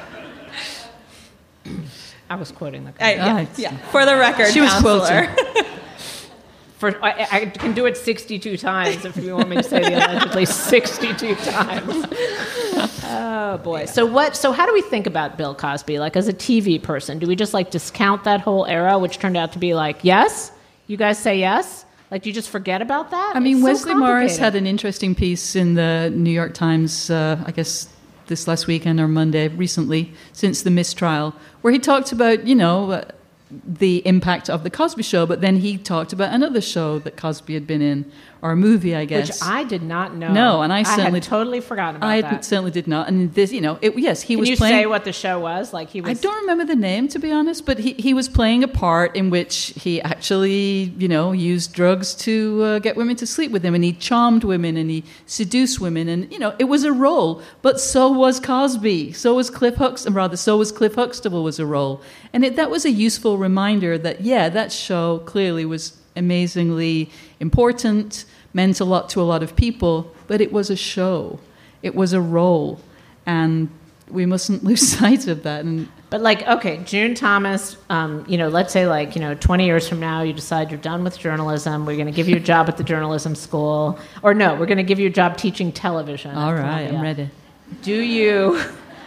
Speaker 5: I was quoting the
Speaker 6: I,
Speaker 5: comedian.
Speaker 6: yeah, yeah, for the record,
Speaker 4: She was
Speaker 6: counselor.
Speaker 5: For, I, I can do it sixty-two times if you want me to say the allegedly sixty-two times. Oh, boy. So what? So how do we think about Bill Cosby? Like, as a T V person, do we just, like, discount that whole era, which turned out to be like, yes? You guys say yes? Like, do you just forget about that?
Speaker 4: I mean,
Speaker 5: It's so
Speaker 4: Wesley Morris
Speaker 5: complicated.
Speaker 4: had an interesting piece in the New York Times, uh, I guess this last weekend or Monday, recently, since the mistrial, where he talked about, you know, uh, the impact of the Cosby Show, but then he talked about another show that Cosby had been in, or a movie, I guess.
Speaker 5: Which I did not know.
Speaker 4: No, and I certainly
Speaker 5: I had totally forgotten about
Speaker 4: I
Speaker 5: that.
Speaker 4: certainly did not. And this, you know, it, yes, he
Speaker 5: Can
Speaker 4: was
Speaker 5: you
Speaker 4: playing.
Speaker 5: say what the show was? Like he was.
Speaker 4: I don't remember the name, to be honest, but he, he was playing a part in which he actually, you know, used drugs to uh, get women to sleep with him, and he charmed women and he seduced women, and you know, it was a role. But so was Cosby, so was Cliff Huxtable, rather, so was Cliff Huxtable was a role, and it, that was a useful reminder that yeah, that show clearly was amazingly important, meant a lot to a lot of people, but it was a show, it was a role, and we mustn't lose sight of that. And
Speaker 5: But like, okay, June Thomas, um, you know, let's say like, you know, twenty years from now, you decide you're done with journalism. We're going to give you a job at the journalism school. Or no, we're going to give you a job teaching television.
Speaker 4: All right, I'm ready.
Speaker 5: Do you,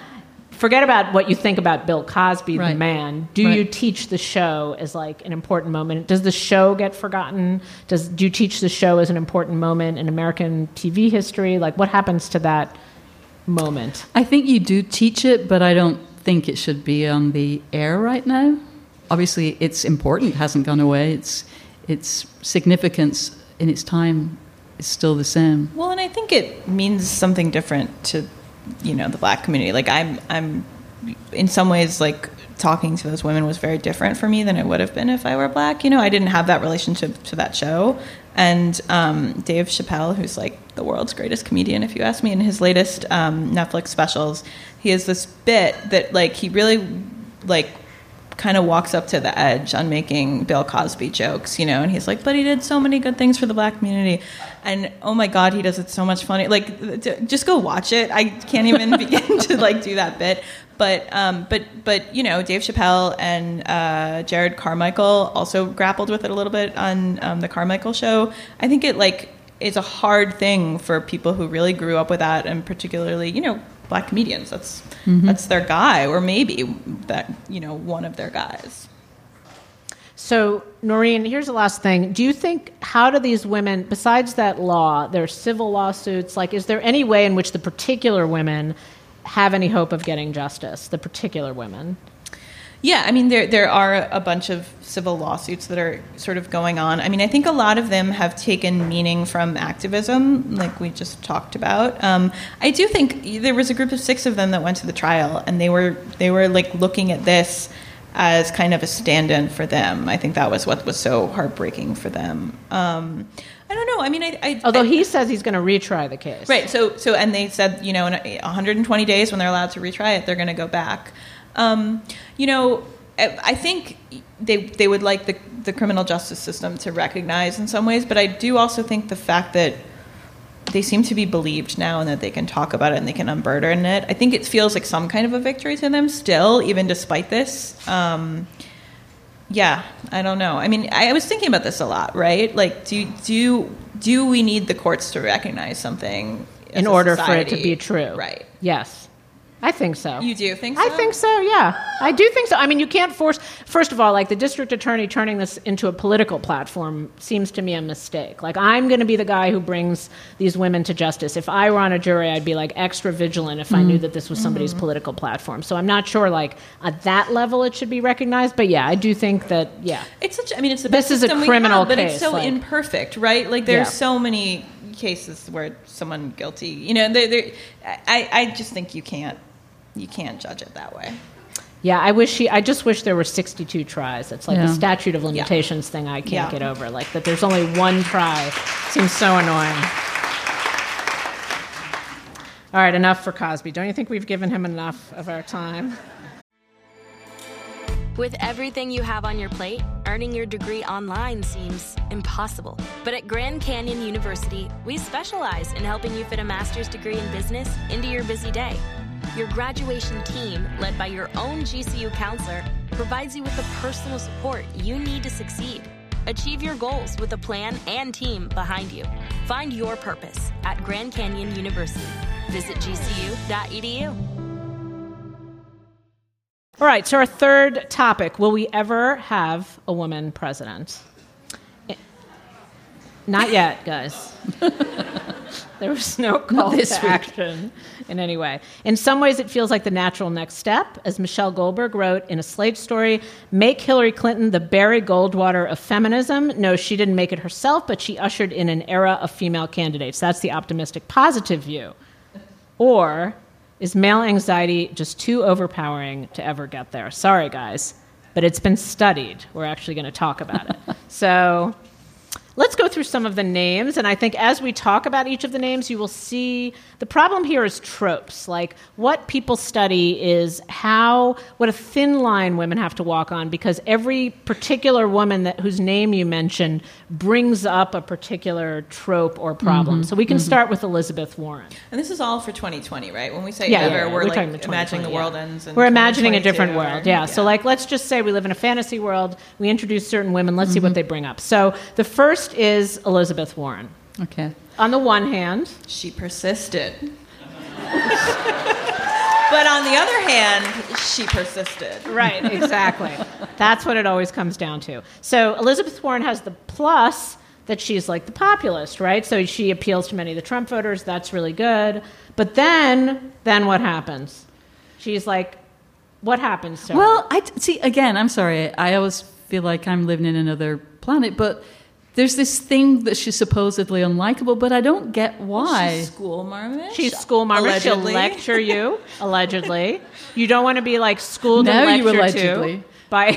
Speaker 5: forget about what you think about Bill Cosby,
Speaker 4: right.
Speaker 5: the man. Do
Speaker 4: right.
Speaker 5: you teach the show as like an important moment? Does the show get forgotten? Does Do you teach the show as an important moment in American T V history? Like what happens to that moment?
Speaker 4: I think you do teach it, but I don't think it should be on the air right now. Obviously, it's important. It hasn't gone away. It's its significance in its time is still the same.
Speaker 6: Well, and I think it means something different to, you know, the Black community. Like I'm, I'm, in some ways, like talking to those women was very different for me than it would have been if I were Black. You know, I didn't have that relationship to that show. And um, Dave Chappelle, who's like the world's greatest comedian, if you ask me, in his latest um, Netflix specials, he has this bit that like he really like kind of walks up to the edge on making Bill Cosby jokes, you know, and he's like, but he did so many good things for the Black community. And oh my God, he does it so much funny. Like, t- just go watch it. I can't even begin to like do that bit. But, um, but, but you know, Dave Chappelle and uh, Jared Carmichael also grappled with it a little bit on um, the Carmichael show. I think it like is a hard thing for people who really grew up with that, and particularly, you know, Black comedians. That's mm-hmm. that's their guy, or maybe that, you know, one of their guys.
Speaker 5: So, Noreen, here's the last thing. Do you think, how do these women, besides that law, their civil lawsuits, like, is there any way in which the particular women have any hope of getting justice, the particular women?
Speaker 6: Yeah, I mean, there there are a bunch of civil lawsuits that are sort of going on. I mean, I think a lot of them have taken meaning from activism, like we just talked about. Um, I do think there was a group of six of them that went to the trial, and they were they were like looking at this as kind of a stand-in for them. I think that was what was so heartbreaking for them. Um, I don't know. I mean, I, I
Speaker 5: although
Speaker 6: I,
Speaker 5: he says he's going to retry the case,
Speaker 6: right? So so and they said, you know, in one hundred twenty days when they're allowed to retry it, they're going to go back. Um, you know, I think they they would like the, the criminal justice system to recognize in some ways, but I do also think the fact that they seem to be believed now and that they can talk about it and they can unburden it, I think it feels like some kind of a victory to them still, even despite this. Um, yeah, I don't know. I mean, I was thinking about this a lot, right? Like, do do do we need the courts to recognize something
Speaker 5: in order for it to be true?
Speaker 6: Right.
Speaker 5: Yes. I think so.
Speaker 6: You do think so?
Speaker 5: I think so, yeah. I do think so. I mean, you can't force... First of all, like, the district attorney turning this into a political platform seems to me a mistake. Like, I'm going to be the guy who brings these women to justice. If I were on a jury, I'd be, like, extra vigilant if mm. I knew that this was somebody's mm. political platform. So I'm not sure, like, at that level it should be recognized. But, yeah, I do think that, yeah.
Speaker 6: It's such... I mean, it's the best
Speaker 5: this is a
Speaker 6: system
Speaker 5: criminal
Speaker 6: we have, but
Speaker 5: case,
Speaker 6: it's so
Speaker 5: like,
Speaker 6: imperfect, right? Like, there's
Speaker 5: yeah.
Speaker 6: so many cases where someone guilty... You know, they're, they're, I, I just think you can't... You can't judge it that way.
Speaker 5: Yeah, I wish he. I just wish there were sixty-two tries. It's like
Speaker 4: yeah.
Speaker 5: the statute of limitations yeah. thing I can't
Speaker 6: yeah.
Speaker 5: get over. Like that there's only one try seems so annoying. All right, enough for Cosby. Don't you think we've given him enough of our time?
Speaker 10: With everything you have on your plate, earning your degree online seems impossible. But at Grand Canyon University, we specialize in helping you fit a master's degree in business into your busy day. Your graduation team, led by your own G C U counselor, provides you with the personal support you need to succeed. Achieve your goals with a plan and team behind you. Find your purpose at Grand Canyon University. Visit g c u dot e d u.
Speaker 5: All right, so our third topic, will we ever have a woman president? Not yet, guys. There was no call to
Speaker 4: this week.
Speaker 5: action in any way. In some ways, it feels like the natural next step. As Michelle Goldberg wrote in a Slate story, make Hillary Clinton the Barry Goldwater of feminism. No, she didn't make it herself, but she ushered in an era of female candidates. That's the optimistic, positive view. Or is male anxiety just too overpowering to ever get there? Sorry, guys, but it's been studied. We're actually going to talk about it. So let's go through some of the names, and I think as we talk about each of the names, you will see the problem here is tropes. Like, what people study is how, what a thin line women have to walk on, because every particular woman that whose name you mentioned brings up a particular trope or problem.
Speaker 4: Mm-hmm,
Speaker 5: so we can
Speaker 4: mm-hmm.
Speaker 5: start with Elizabeth Warren.
Speaker 6: And this is all for twenty twenty, right? When we say
Speaker 5: Yeah,
Speaker 6: ever,
Speaker 5: yeah, yeah.
Speaker 6: we're,
Speaker 5: We're
Speaker 6: like
Speaker 5: talking about
Speaker 6: imagining the
Speaker 5: twenty twenty,
Speaker 6: world
Speaker 5: yeah.
Speaker 6: ends. In
Speaker 5: We're imagining a different
Speaker 6: twenty
Speaker 5: world,
Speaker 6: twenty-two,
Speaker 5: yeah. So, like, let's just say we live in a fantasy world. We introduce certain women. Let's see what they bring up. So the first is Elizabeth Warren.
Speaker 4: Okay.
Speaker 5: On the one hand,
Speaker 6: she persisted. But on the other hand, she persisted.
Speaker 5: Right, exactly. That's what it always comes down to. So Elizabeth Warren has the plus that she's like the populist, right? So she appeals to many of the Trump voters. That's really good. But then, then what happens? She's like, what happens to her?
Speaker 4: Well, I see. Again, I'm sorry. I always feel like I'm living in another planet, but there's this thing that she's supposedly unlikable, but I don't get why.
Speaker 6: She's school marmot.
Speaker 5: She's school marmot. She'll
Speaker 6: Allegedly.
Speaker 5: lecture you, allegedly. You don't want to be like schooled
Speaker 4: Now
Speaker 5: and
Speaker 4: you
Speaker 5: lectured
Speaker 4: allegedly.
Speaker 5: to by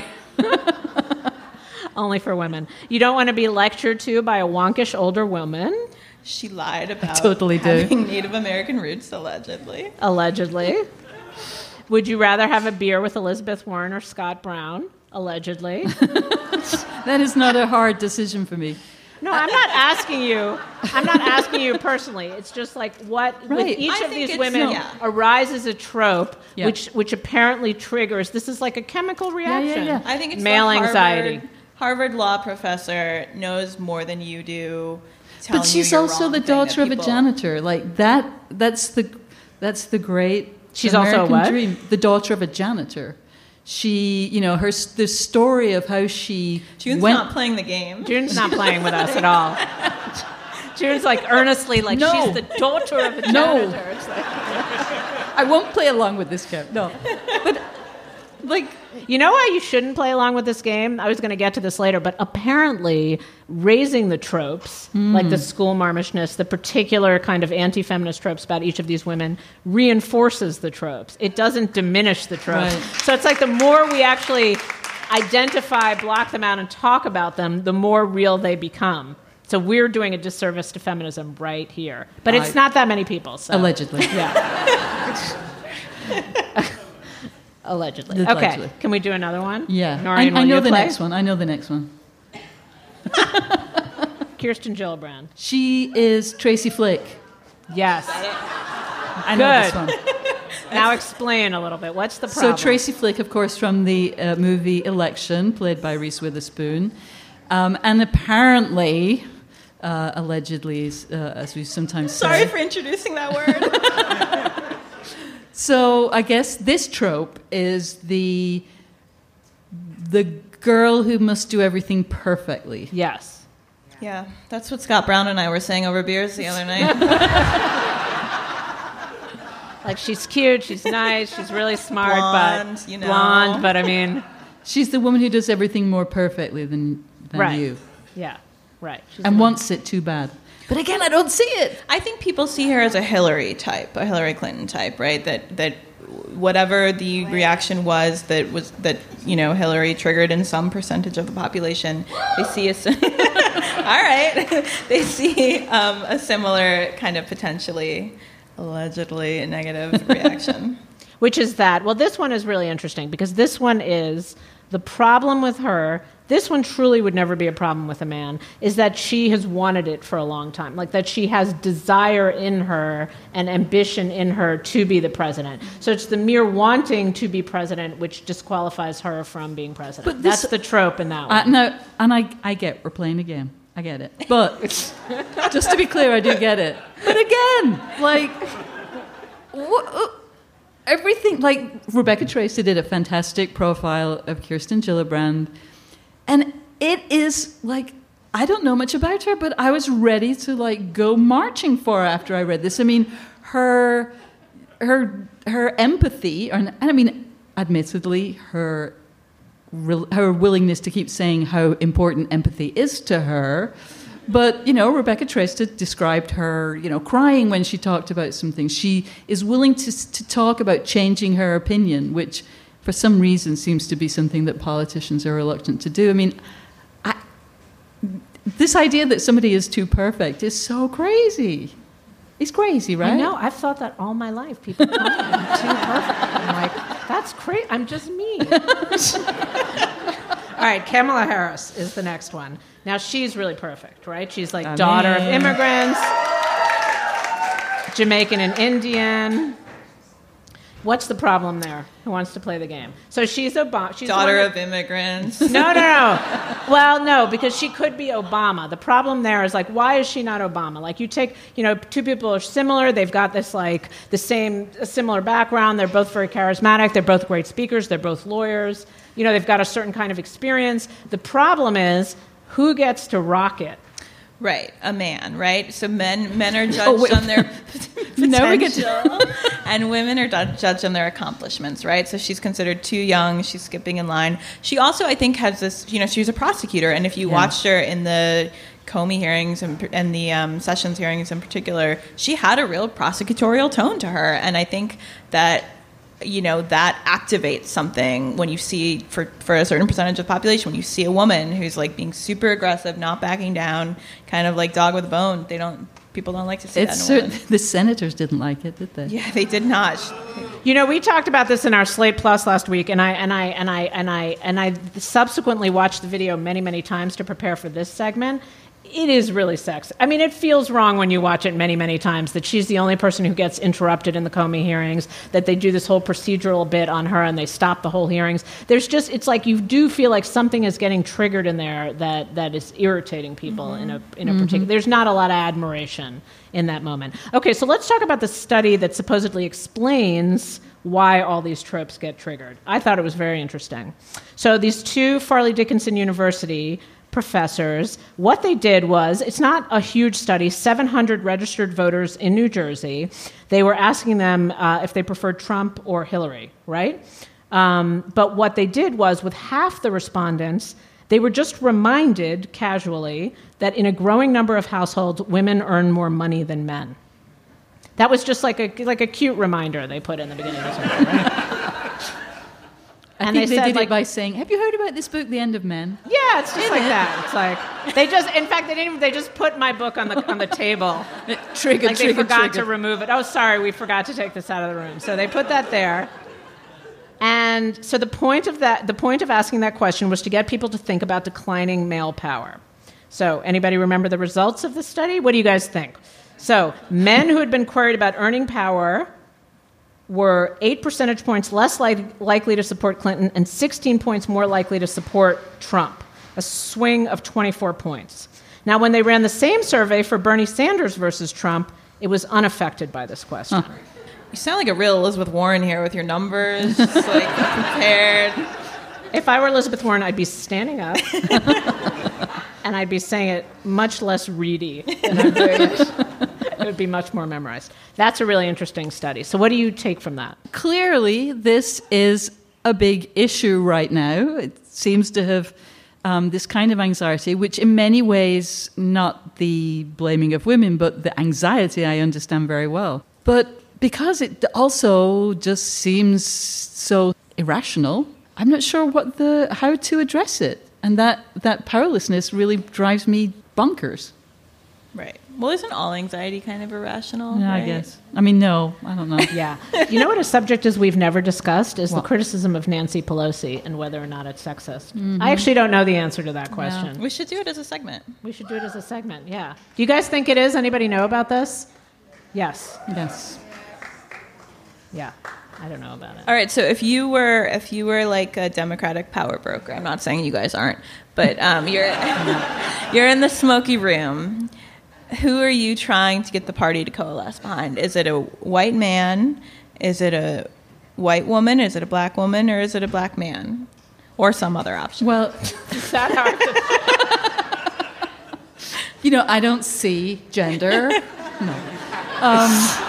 Speaker 5: only for women. You don't want to be lectured to by a wonkish older woman,
Speaker 6: She lied about
Speaker 4: totally do.
Speaker 6: having Native American roots, allegedly.
Speaker 5: allegedly. Would you rather have a beer with Elizabeth Warren or Scott Brown? Allegedly.
Speaker 4: That is not a hard decision for me.
Speaker 5: No, I'm not asking you. I'm not asking you personally. It's just like what with
Speaker 4: Right.
Speaker 5: each
Speaker 6: I
Speaker 5: of
Speaker 6: think
Speaker 5: these
Speaker 6: it's-
Speaker 5: women
Speaker 6: yeah.
Speaker 5: arises a trope,
Speaker 4: Yeah.
Speaker 5: which which apparently triggers. This is like a chemical reaction.
Speaker 4: yeah.
Speaker 6: I think it's
Speaker 5: male
Speaker 6: the Harvard,
Speaker 5: anxiety.
Speaker 6: Harvard law professor knows more than you do. telling
Speaker 4: But
Speaker 6: you
Speaker 4: she's
Speaker 6: your
Speaker 4: also
Speaker 6: wrong
Speaker 4: the
Speaker 6: thing
Speaker 4: daughter
Speaker 6: that
Speaker 4: of a
Speaker 6: people-
Speaker 4: janitor. Like that. That's the. That's the great.
Speaker 5: She's also a
Speaker 4: American
Speaker 5: what?
Speaker 4: dream. The daughter of a janitor. She, you know, her the story of how she
Speaker 6: June's
Speaker 4: went.
Speaker 6: not playing the game.
Speaker 5: June's not playing with us at all. June's like earnestly like
Speaker 4: No.
Speaker 5: she's the daughter of a
Speaker 4: No.
Speaker 5: janitor. It's like,
Speaker 4: I won't play along with this game. No, but like.
Speaker 5: you know why you shouldn't play along with this game? I was going to get to this later, but apparently raising the tropes, like the school marmishness, the particular kind of anti-feminist tropes about each of these women, reinforces the tropes. It doesn't diminish the tropes.
Speaker 4: Right.
Speaker 5: So it's like the more we actually identify, block them out, and talk about them, the more real they become. So we're doing a disservice to feminism right here. But it's
Speaker 4: I-
Speaker 5: not that many people. So.
Speaker 4: Allegedly.
Speaker 5: Yeah. Allegedly.
Speaker 4: Allegedly.
Speaker 5: Okay. Can we do another one?
Speaker 4: Yeah,
Speaker 5: Noreen,
Speaker 4: I, I
Speaker 5: will
Speaker 4: know
Speaker 5: you
Speaker 4: the
Speaker 5: play?
Speaker 4: next one. I know the next one.
Speaker 5: Kirsten Gillibrand.
Speaker 4: She is Tracy Flick.
Speaker 5: Yes.
Speaker 4: I know this
Speaker 5: Good.
Speaker 4: one.
Speaker 5: Now explain a little bit. What's the problem?
Speaker 4: So Tracy Flick, of course, from the uh, movie Election, played by Reese Witherspoon, um, and apparently, uh, allegedly, uh, as we sometimes
Speaker 6: Sorry
Speaker 4: say.
Speaker 6: for introducing that word.
Speaker 4: So I guess this trope is the the girl who must do everything perfectly.
Speaker 5: Yes.
Speaker 6: Yeah, that's what Scott Brown and I were saying over beers the other night.
Speaker 5: Like she's cute, she's nice, she's really smart,
Speaker 6: Blonde,
Speaker 5: but
Speaker 6: you know.
Speaker 5: blonde, but I mean,
Speaker 4: She's the woman who does everything more perfectly than, than
Speaker 5: right.
Speaker 4: you,
Speaker 5: Yeah. Right. She's
Speaker 4: and
Speaker 5: the-
Speaker 4: wants it too bad. But again, I don't see it.
Speaker 6: I think people see her as a Hillary type, a Hillary Clinton type, right? That that whatever the reaction was that was that you know Hillary triggered in some percentage of the population, they see a sim- all right, they see um, a similar kind of potentially, allegedly negative reaction.
Speaker 5: Which is that, well, this one is really interesting because this one is the problem with her. This one truly would never be a problem with a man, is that she has wanted it for a long time. Like that she has desire in her and ambition in her to be the president. So it's the mere wanting to be president which disqualifies her from being president.
Speaker 4: But this-
Speaker 5: That's the trope in that one.
Speaker 4: Uh, no, and I, I get we're playing a game. I get it. But just to be clear, I do get it. But again, like, what, everything, like, Rebecca Tracy did a fantastic profile of Kirsten Gillibrand, and it is, like, I don't know much about her, but I was ready to like go marching for her after I read this. I mean, her her her empathy, and I mean, admittedly, her her willingness to keep saying how important empathy is to her. But, you know, Rebecca Traister described her, you know, crying when she talked about something. She is willing to to talk about changing her opinion, which for some reason seems to be something that politicians are reluctant to do. I mean, I, this idea that somebody is too perfect is so crazy. It's crazy, right?
Speaker 5: I know. I've thought that all my life. People call me I'm too perfect. I'm like, that's crazy. I'm just me. All right, Kamala Harris is the next one. Now, she's really perfect, right? She's like I daughter mean. of immigrants, Jamaican and Indian. What's the problem there? Who wants to play the game? So she's Obama. She's
Speaker 6: daughter
Speaker 5: of,
Speaker 6: of immigrants.
Speaker 5: No, no, no. Well, no, because she could be Obama. The problem there is like, why is she not Obama? Like, you take, you know, two people are similar. They've got this like the same, a similar background. They're both very charismatic. They're both great speakers. They're both lawyers. You know, they've got a certain kind of experience. The problem is, who gets to rock it?
Speaker 6: Right, a man, right? So men men are judged
Speaker 4: oh, wait.
Speaker 6: on their potential,
Speaker 4: no, we get to-
Speaker 6: and women are d- judged on their accomplishments, right? So she's considered too young. She's skipping in line. She also, I think, has this. You know, she was a prosecutor, and if you yeah. watched her in the Comey hearings and, and the um, Sessions hearings in particular, she had a real prosecutorial tone to her, and I think that. You know, that activates something when you see, for, for a certain percentage of the population, when you see a woman who's like being super aggressive, not backing down, kind of like dog with a bone. They don't, people don't like to see
Speaker 4: it's
Speaker 6: that in a woman.
Speaker 4: Certain, the senators didn't like it, did they?
Speaker 6: Yeah, they did not.
Speaker 5: You know, we talked about this in our Slate Plus last week, and I and I and I and I and I subsequently watched the video many, many times to prepare for this segment. It is really sexy. I mean, it feels wrong when you watch it many, many times that she's the only person who gets interrupted in the Comey hearings, that they do this whole procedural bit on her and they stop the whole hearings. There's just, it's like you do feel like something is getting triggered in there that, that is irritating people mm-hmm. in a in a mm-hmm. particular, there's not a lot of admiration in that moment. Okay, so let's talk about the study that supposedly explains why all these tropes get triggered. I thought it was very interesting. So these two Farley Dickinson University professors, what they did was, it's not a huge study, seven hundred registered voters in New Jersey. They were asking them uh, if they preferred Trump or Hillary, right? Um, but what they did was, with half the respondents, they were just reminded casually that in a growing number of households, women earn more money than men. That was just like a like a cute reminder they put in the beginning of the survey, right?
Speaker 4: I
Speaker 5: and
Speaker 4: think
Speaker 5: they,
Speaker 4: they
Speaker 5: said,
Speaker 4: did
Speaker 5: like,
Speaker 4: it by saying, "Have you heard about this book, The End of Men?"
Speaker 5: Yeah, it's just like that. It's like they just, in fact, they didn't. They just put my book on the on the table.
Speaker 4: Trigger,
Speaker 5: like
Speaker 4: trigger,
Speaker 5: they forgot
Speaker 4: trigger.
Speaker 5: to remove it. Oh, sorry, we forgot to take this out of the room. So they put that there. And so the point of that, the point of asking that question was to get people to think about declining male power. So anybody remember the results of the study? What do you guys think? So men who had been queried about earning power were eight percentage points less li- likely to support Clinton and sixteen points more likely to support Trump, a swing of twenty-four points. Now, when they ran the same survey for Bernie Sanders versus Trump, it was unaffected by this question.
Speaker 6: Huh. You sound like a real Elizabeth Warren here with your numbers, just like prepared.
Speaker 5: If I were Elizabeth Warren, I'd be standing up, and I'd be saying it much less reedy than I'm doing it. It would be much more memorized. That's a really interesting study. So what do you take from that?
Speaker 4: Clearly, this is a big issue right now. It seems to have um, this kind of anxiety, which in many ways, not the blaming of women, but the anxiety I understand very well. But because it also just seems so irrational, I'm not sure what the how to address it. And that, that powerlessness really drives me bonkers.
Speaker 6: Right. Well, isn't all anxiety kind of irrational?
Speaker 4: Yeah,
Speaker 6: right?
Speaker 4: I guess. I mean, no, I don't know.
Speaker 5: Yeah. You know what a subject is we've never discussed is
Speaker 4: what?
Speaker 5: the criticism of Nancy Pelosi and whether or not it's sexist.
Speaker 4: Mm-hmm.
Speaker 5: I actually don't know the answer to that question.
Speaker 6: No. We should do it as a segment.
Speaker 5: We should do it as a segment, yeah. Do you guys think it is? Anybody know about this? Yes.
Speaker 4: Yes.
Speaker 5: Yeah. I don't know about it.
Speaker 6: All right, so if you were if you were like a Democratic power broker, I'm not saying you guys aren't, but um, you're you're in the smoky room. Who are you trying to get the party to coalesce behind? Is it a white man? Is it a white woman? Is it a black woman? Or is it a black man? Or some other option?
Speaker 4: Well,
Speaker 5: is that hard to...
Speaker 4: you know, I don't see gender. No. Um,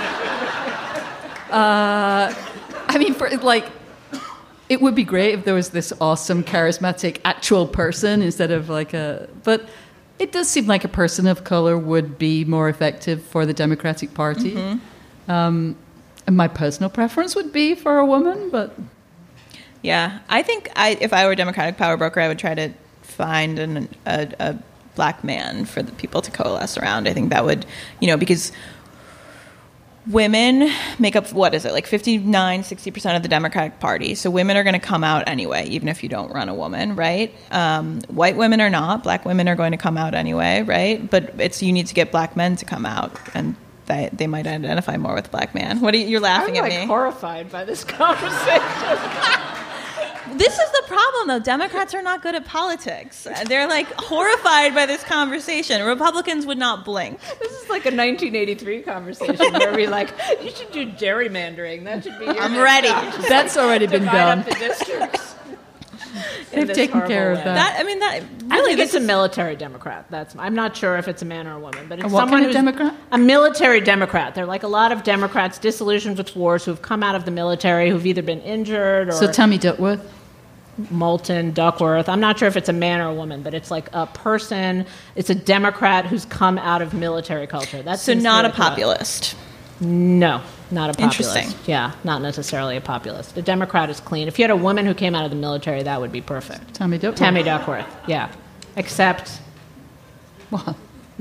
Speaker 4: uh, I mean, for like, it would be great if there was this awesome, charismatic, actual person instead of like a. But it does seem like a person of color would be more effective for the Democratic Party. Mm-hmm. Um, and my personal preference would be for a woman, but.
Speaker 6: Yeah, I think I, if I were a Democratic power broker, I would try to find an, a, a black man for the people to coalesce around. I think that would, you know, because women make up, what is it, like fifty-nine, sixty percent of the Democratic Party. So women are going to come out anyway, even if you don't run a woman, right? Um, white women are not. Black women are going to come out anyway, right? But it's you need to get black men to come out, and they, they might identify more with a black man. What are you, you're laughing
Speaker 5: I'm,
Speaker 6: at
Speaker 5: like,
Speaker 6: me?
Speaker 5: I'm horrified by this conversation.
Speaker 6: This is the problem, though. Democrats are not good at politics. They're, like, horrified by this conversation. Republicans would not blink.
Speaker 5: This is like a nineteen eighty-three conversation where we like, you should do gerrymandering. That should be your
Speaker 6: I'm ready.
Speaker 4: That's already been done.
Speaker 5: Up the districts.
Speaker 4: They've taken care of
Speaker 5: way.
Speaker 4: that.
Speaker 6: that. I mean, that really,
Speaker 5: I think
Speaker 6: this
Speaker 5: it's
Speaker 6: is
Speaker 5: a military Democrat. That's I'm not sure if it's a man or a woman, but it's
Speaker 4: A what
Speaker 5: someone
Speaker 4: kind of
Speaker 5: who's
Speaker 4: Democrat?
Speaker 5: a military Democrat. They're like a lot of Democrats disillusioned with wars who've come out of the military, who've either been injured or
Speaker 4: So Tammy Duckworth?
Speaker 5: Moulton, Duckworth. I'm not sure if it's a man or a woman, but it's like a person. It's a Democrat who's come out of military culture. That's
Speaker 6: so not a populist.
Speaker 5: No, not a populist.
Speaker 6: Interesting.
Speaker 5: Yeah, not necessarily a populist. A Democrat is clean. If you had a woman who came out of the military, that would be perfect.
Speaker 4: Tammy Duckworth.
Speaker 5: Tammy Duckworth, yeah. Except,
Speaker 4: What?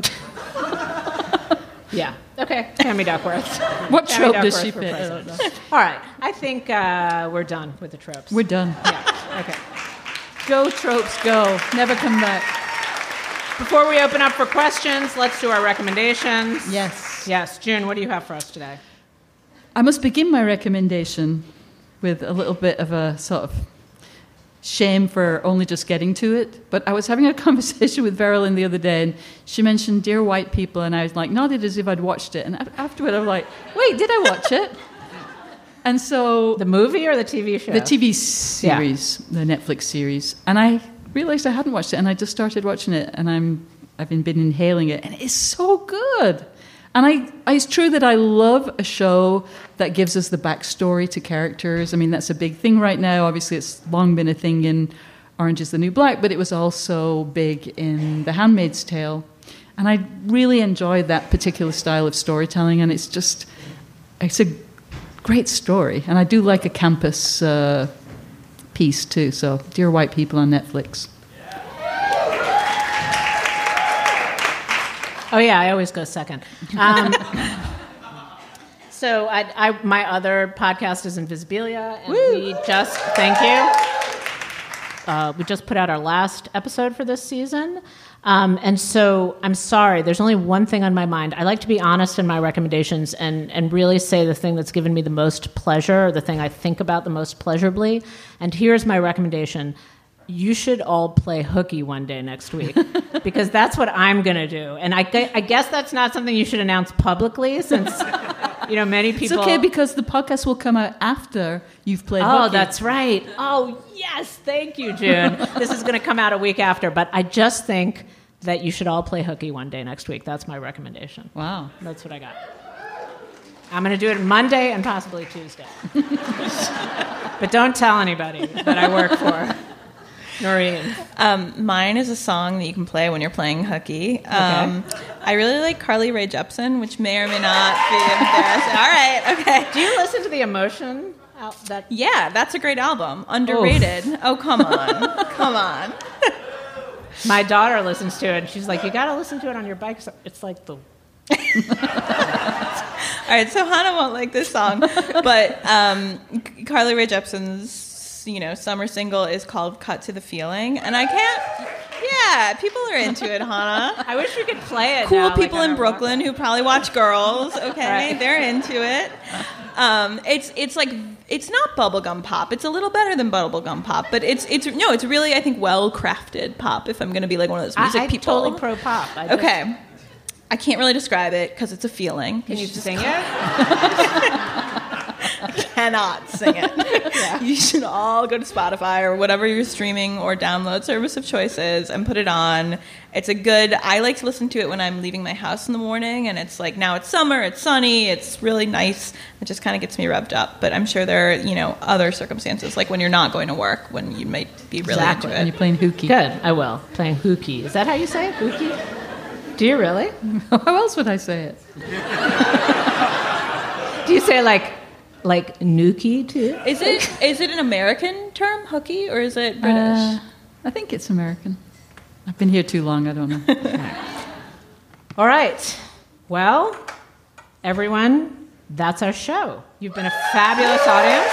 Speaker 5: yeah. Okay, Tammy Duckworth.
Speaker 4: What
Speaker 5: Tammy
Speaker 4: trope does
Speaker 5: Duckworth
Speaker 4: she
Speaker 5: for
Speaker 4: fit? I
Speaker 5: president.
Speaker 4: don't know.
Speaker 5: All right, I think uh, we're done with the tropes.
Speaker 4: We're done.
Speaker 5: Yeah, okay.
Speaker 4: Go, tropes, go. Never come back.
Speaker 5: Before we open up for questions, let's do our recommendations.
Speaker 4: Yes.
Speaker 5: Yes, June, what do you have for us today?
Speaker 4: I must begin my recommendation with a little bit of a sort of shame for only just getting to it. But I was having a conversation with Verilyn the other day, and she mentioned Dear White People, and I was like, nodded as if I'd watched it. And afterward, I was like, wait, did I watch it? And so...
Speaker 5: The movie or the T V show?
Speaker 4: The T V series, yeah. The Netflix series. And I realized I hadn't watched it, and I just started watching it, and I'm, I've been, been inhaling it, and it's so good. And I, I, it's true that I love a show that gives us the backstory to characters. I mean, that's a big thing right now. Obviously, it's long been a thing in Orange is the New Black, but it was also big in The Handmaid's Tale. And I really enjoyed that particular style of storytelling, and it's just, it's a great story. And I do like a campus uh, piece, too. So, Dear White People on Netflix.
Speaker 5: Oh, yeah, I always go second. Um, so I, I, my other podcast is Invisibilia, and Woo! we just, thank you, uh, we just put out our last episode for this season. Um, and so I'm sorry, there's only one thing on my mind. I like to be honest in my recommendations and, and really say the thing that's given me the most pleasure, or the thing I think about the most pleasurably. And here's my recommendation. You should all play hooky one day next week, because that's what I'm going to do. And I, I guess that's not something you should announce publicly, since, you know, many people...
Speaker 4: It's okay, because the podcast will come out after you've played
Speaker 5: Oh,
Speaker 4: hooky.
Speaker 5: that's right. Oh, yes. Thank you, June. This is going to come out a week after. But I just think that you should all play hooky one day next week. That's my recommendation.
Speaker 4: Wow.
Speaker 5: That's what I got. I'm going to do it Monday and possibly Tuesday. But don't tell anybody that I work for Noreen.
Speaker 6: Um, mine is a song that you can play when you're playing hooky. Um, okay. I really like Carly Rae Jepsen, which may or may not be embarrassing. All right, okay.
Speaker 5: Do you listen to the Emotion? Al- that-
Speaker 6: yeah, that's a great album. Underrated. Oof. Oh, come on. Come on.
Speaker 5: My daughter listens to it, and she's like, you got to listen to it on your bike. It's like the...
Speaker 6: All right, so Hannah won't like this song, but um, Carly Rae Jepsen's you know, summer single is called Cut to the Feeling, and I can't, yeah, people are into it, Hannah.
Speaker 5: I wish we could play it
Speaker 6: Cool
Speaker 5: now,
Speaker 6: people
Speaker 5: like
Speaker 6: in Brooklyn who probably watch Girls, okay,
Speaker 5: right.
Speaker 6: They're into it. Um, it's it's like, it's not bubblegum pop, it's a little better than bubblegum pop, but it's, it's no, it's really, I think, well-crafted pop, if I'm going to be like one of those music
Speaker 5: I, I'm
Speaker 6: people.
Speaker 5: totally pro-pop. I just...
Speaker 6: Okay. I can't really describe it, because it's a feeling.
Speaker 5: Can you
Speaker 6: just
Speaker 5: sing it?
Speaker 6: I cannot sing it. Yeah. You should all go to Spotify or whatever your streaming or download service of choice is and put it on. It's a good, I like to listen to it when I'm leaving my house in the morning, and it's like, now it's summer, it's sunny, it's really nice. It just kind of gets me revved up. But I'm sure there are, you know, other circumstances, like when you're not going to work, when you might be really
Speaker 5: Exactly.
Speaker 6: into it.
Speaker 4: And you're playing hooky.
Speaker 5: Good, I will. Playing hooky. Is that how you say it? Hooky? Do you really?
Speaker 4: How else would I say it?
Speaker 5: Do you say like like nookie too?
Speaker 6: Is it is it an American term, hooky, or is it British?
Speaker 4: Uh, I think it's American. I've been here too long, I don't know.
Speaker 5: All right. Well, everyone, that's our show. You've been a fabulous audience.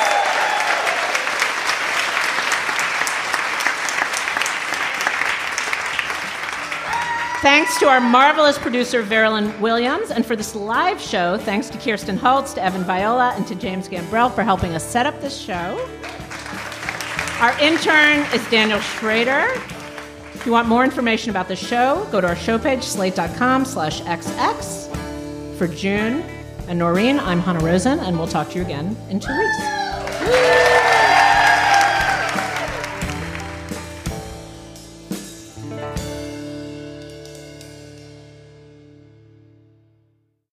Speaker 5: Thanks to our marvelous producer, Verilyn Williams. And for this live show, thanks to Kirsten Holtz, to Evan Viola, and to James Gambrell for helping us set up this show. Our intern is Daniel Schrader. If you want more information about the show, go to our show page, slate.com slash XX. For June and Noreen, I'm Hannah Rosen, and we'll talk to you again in two weeks.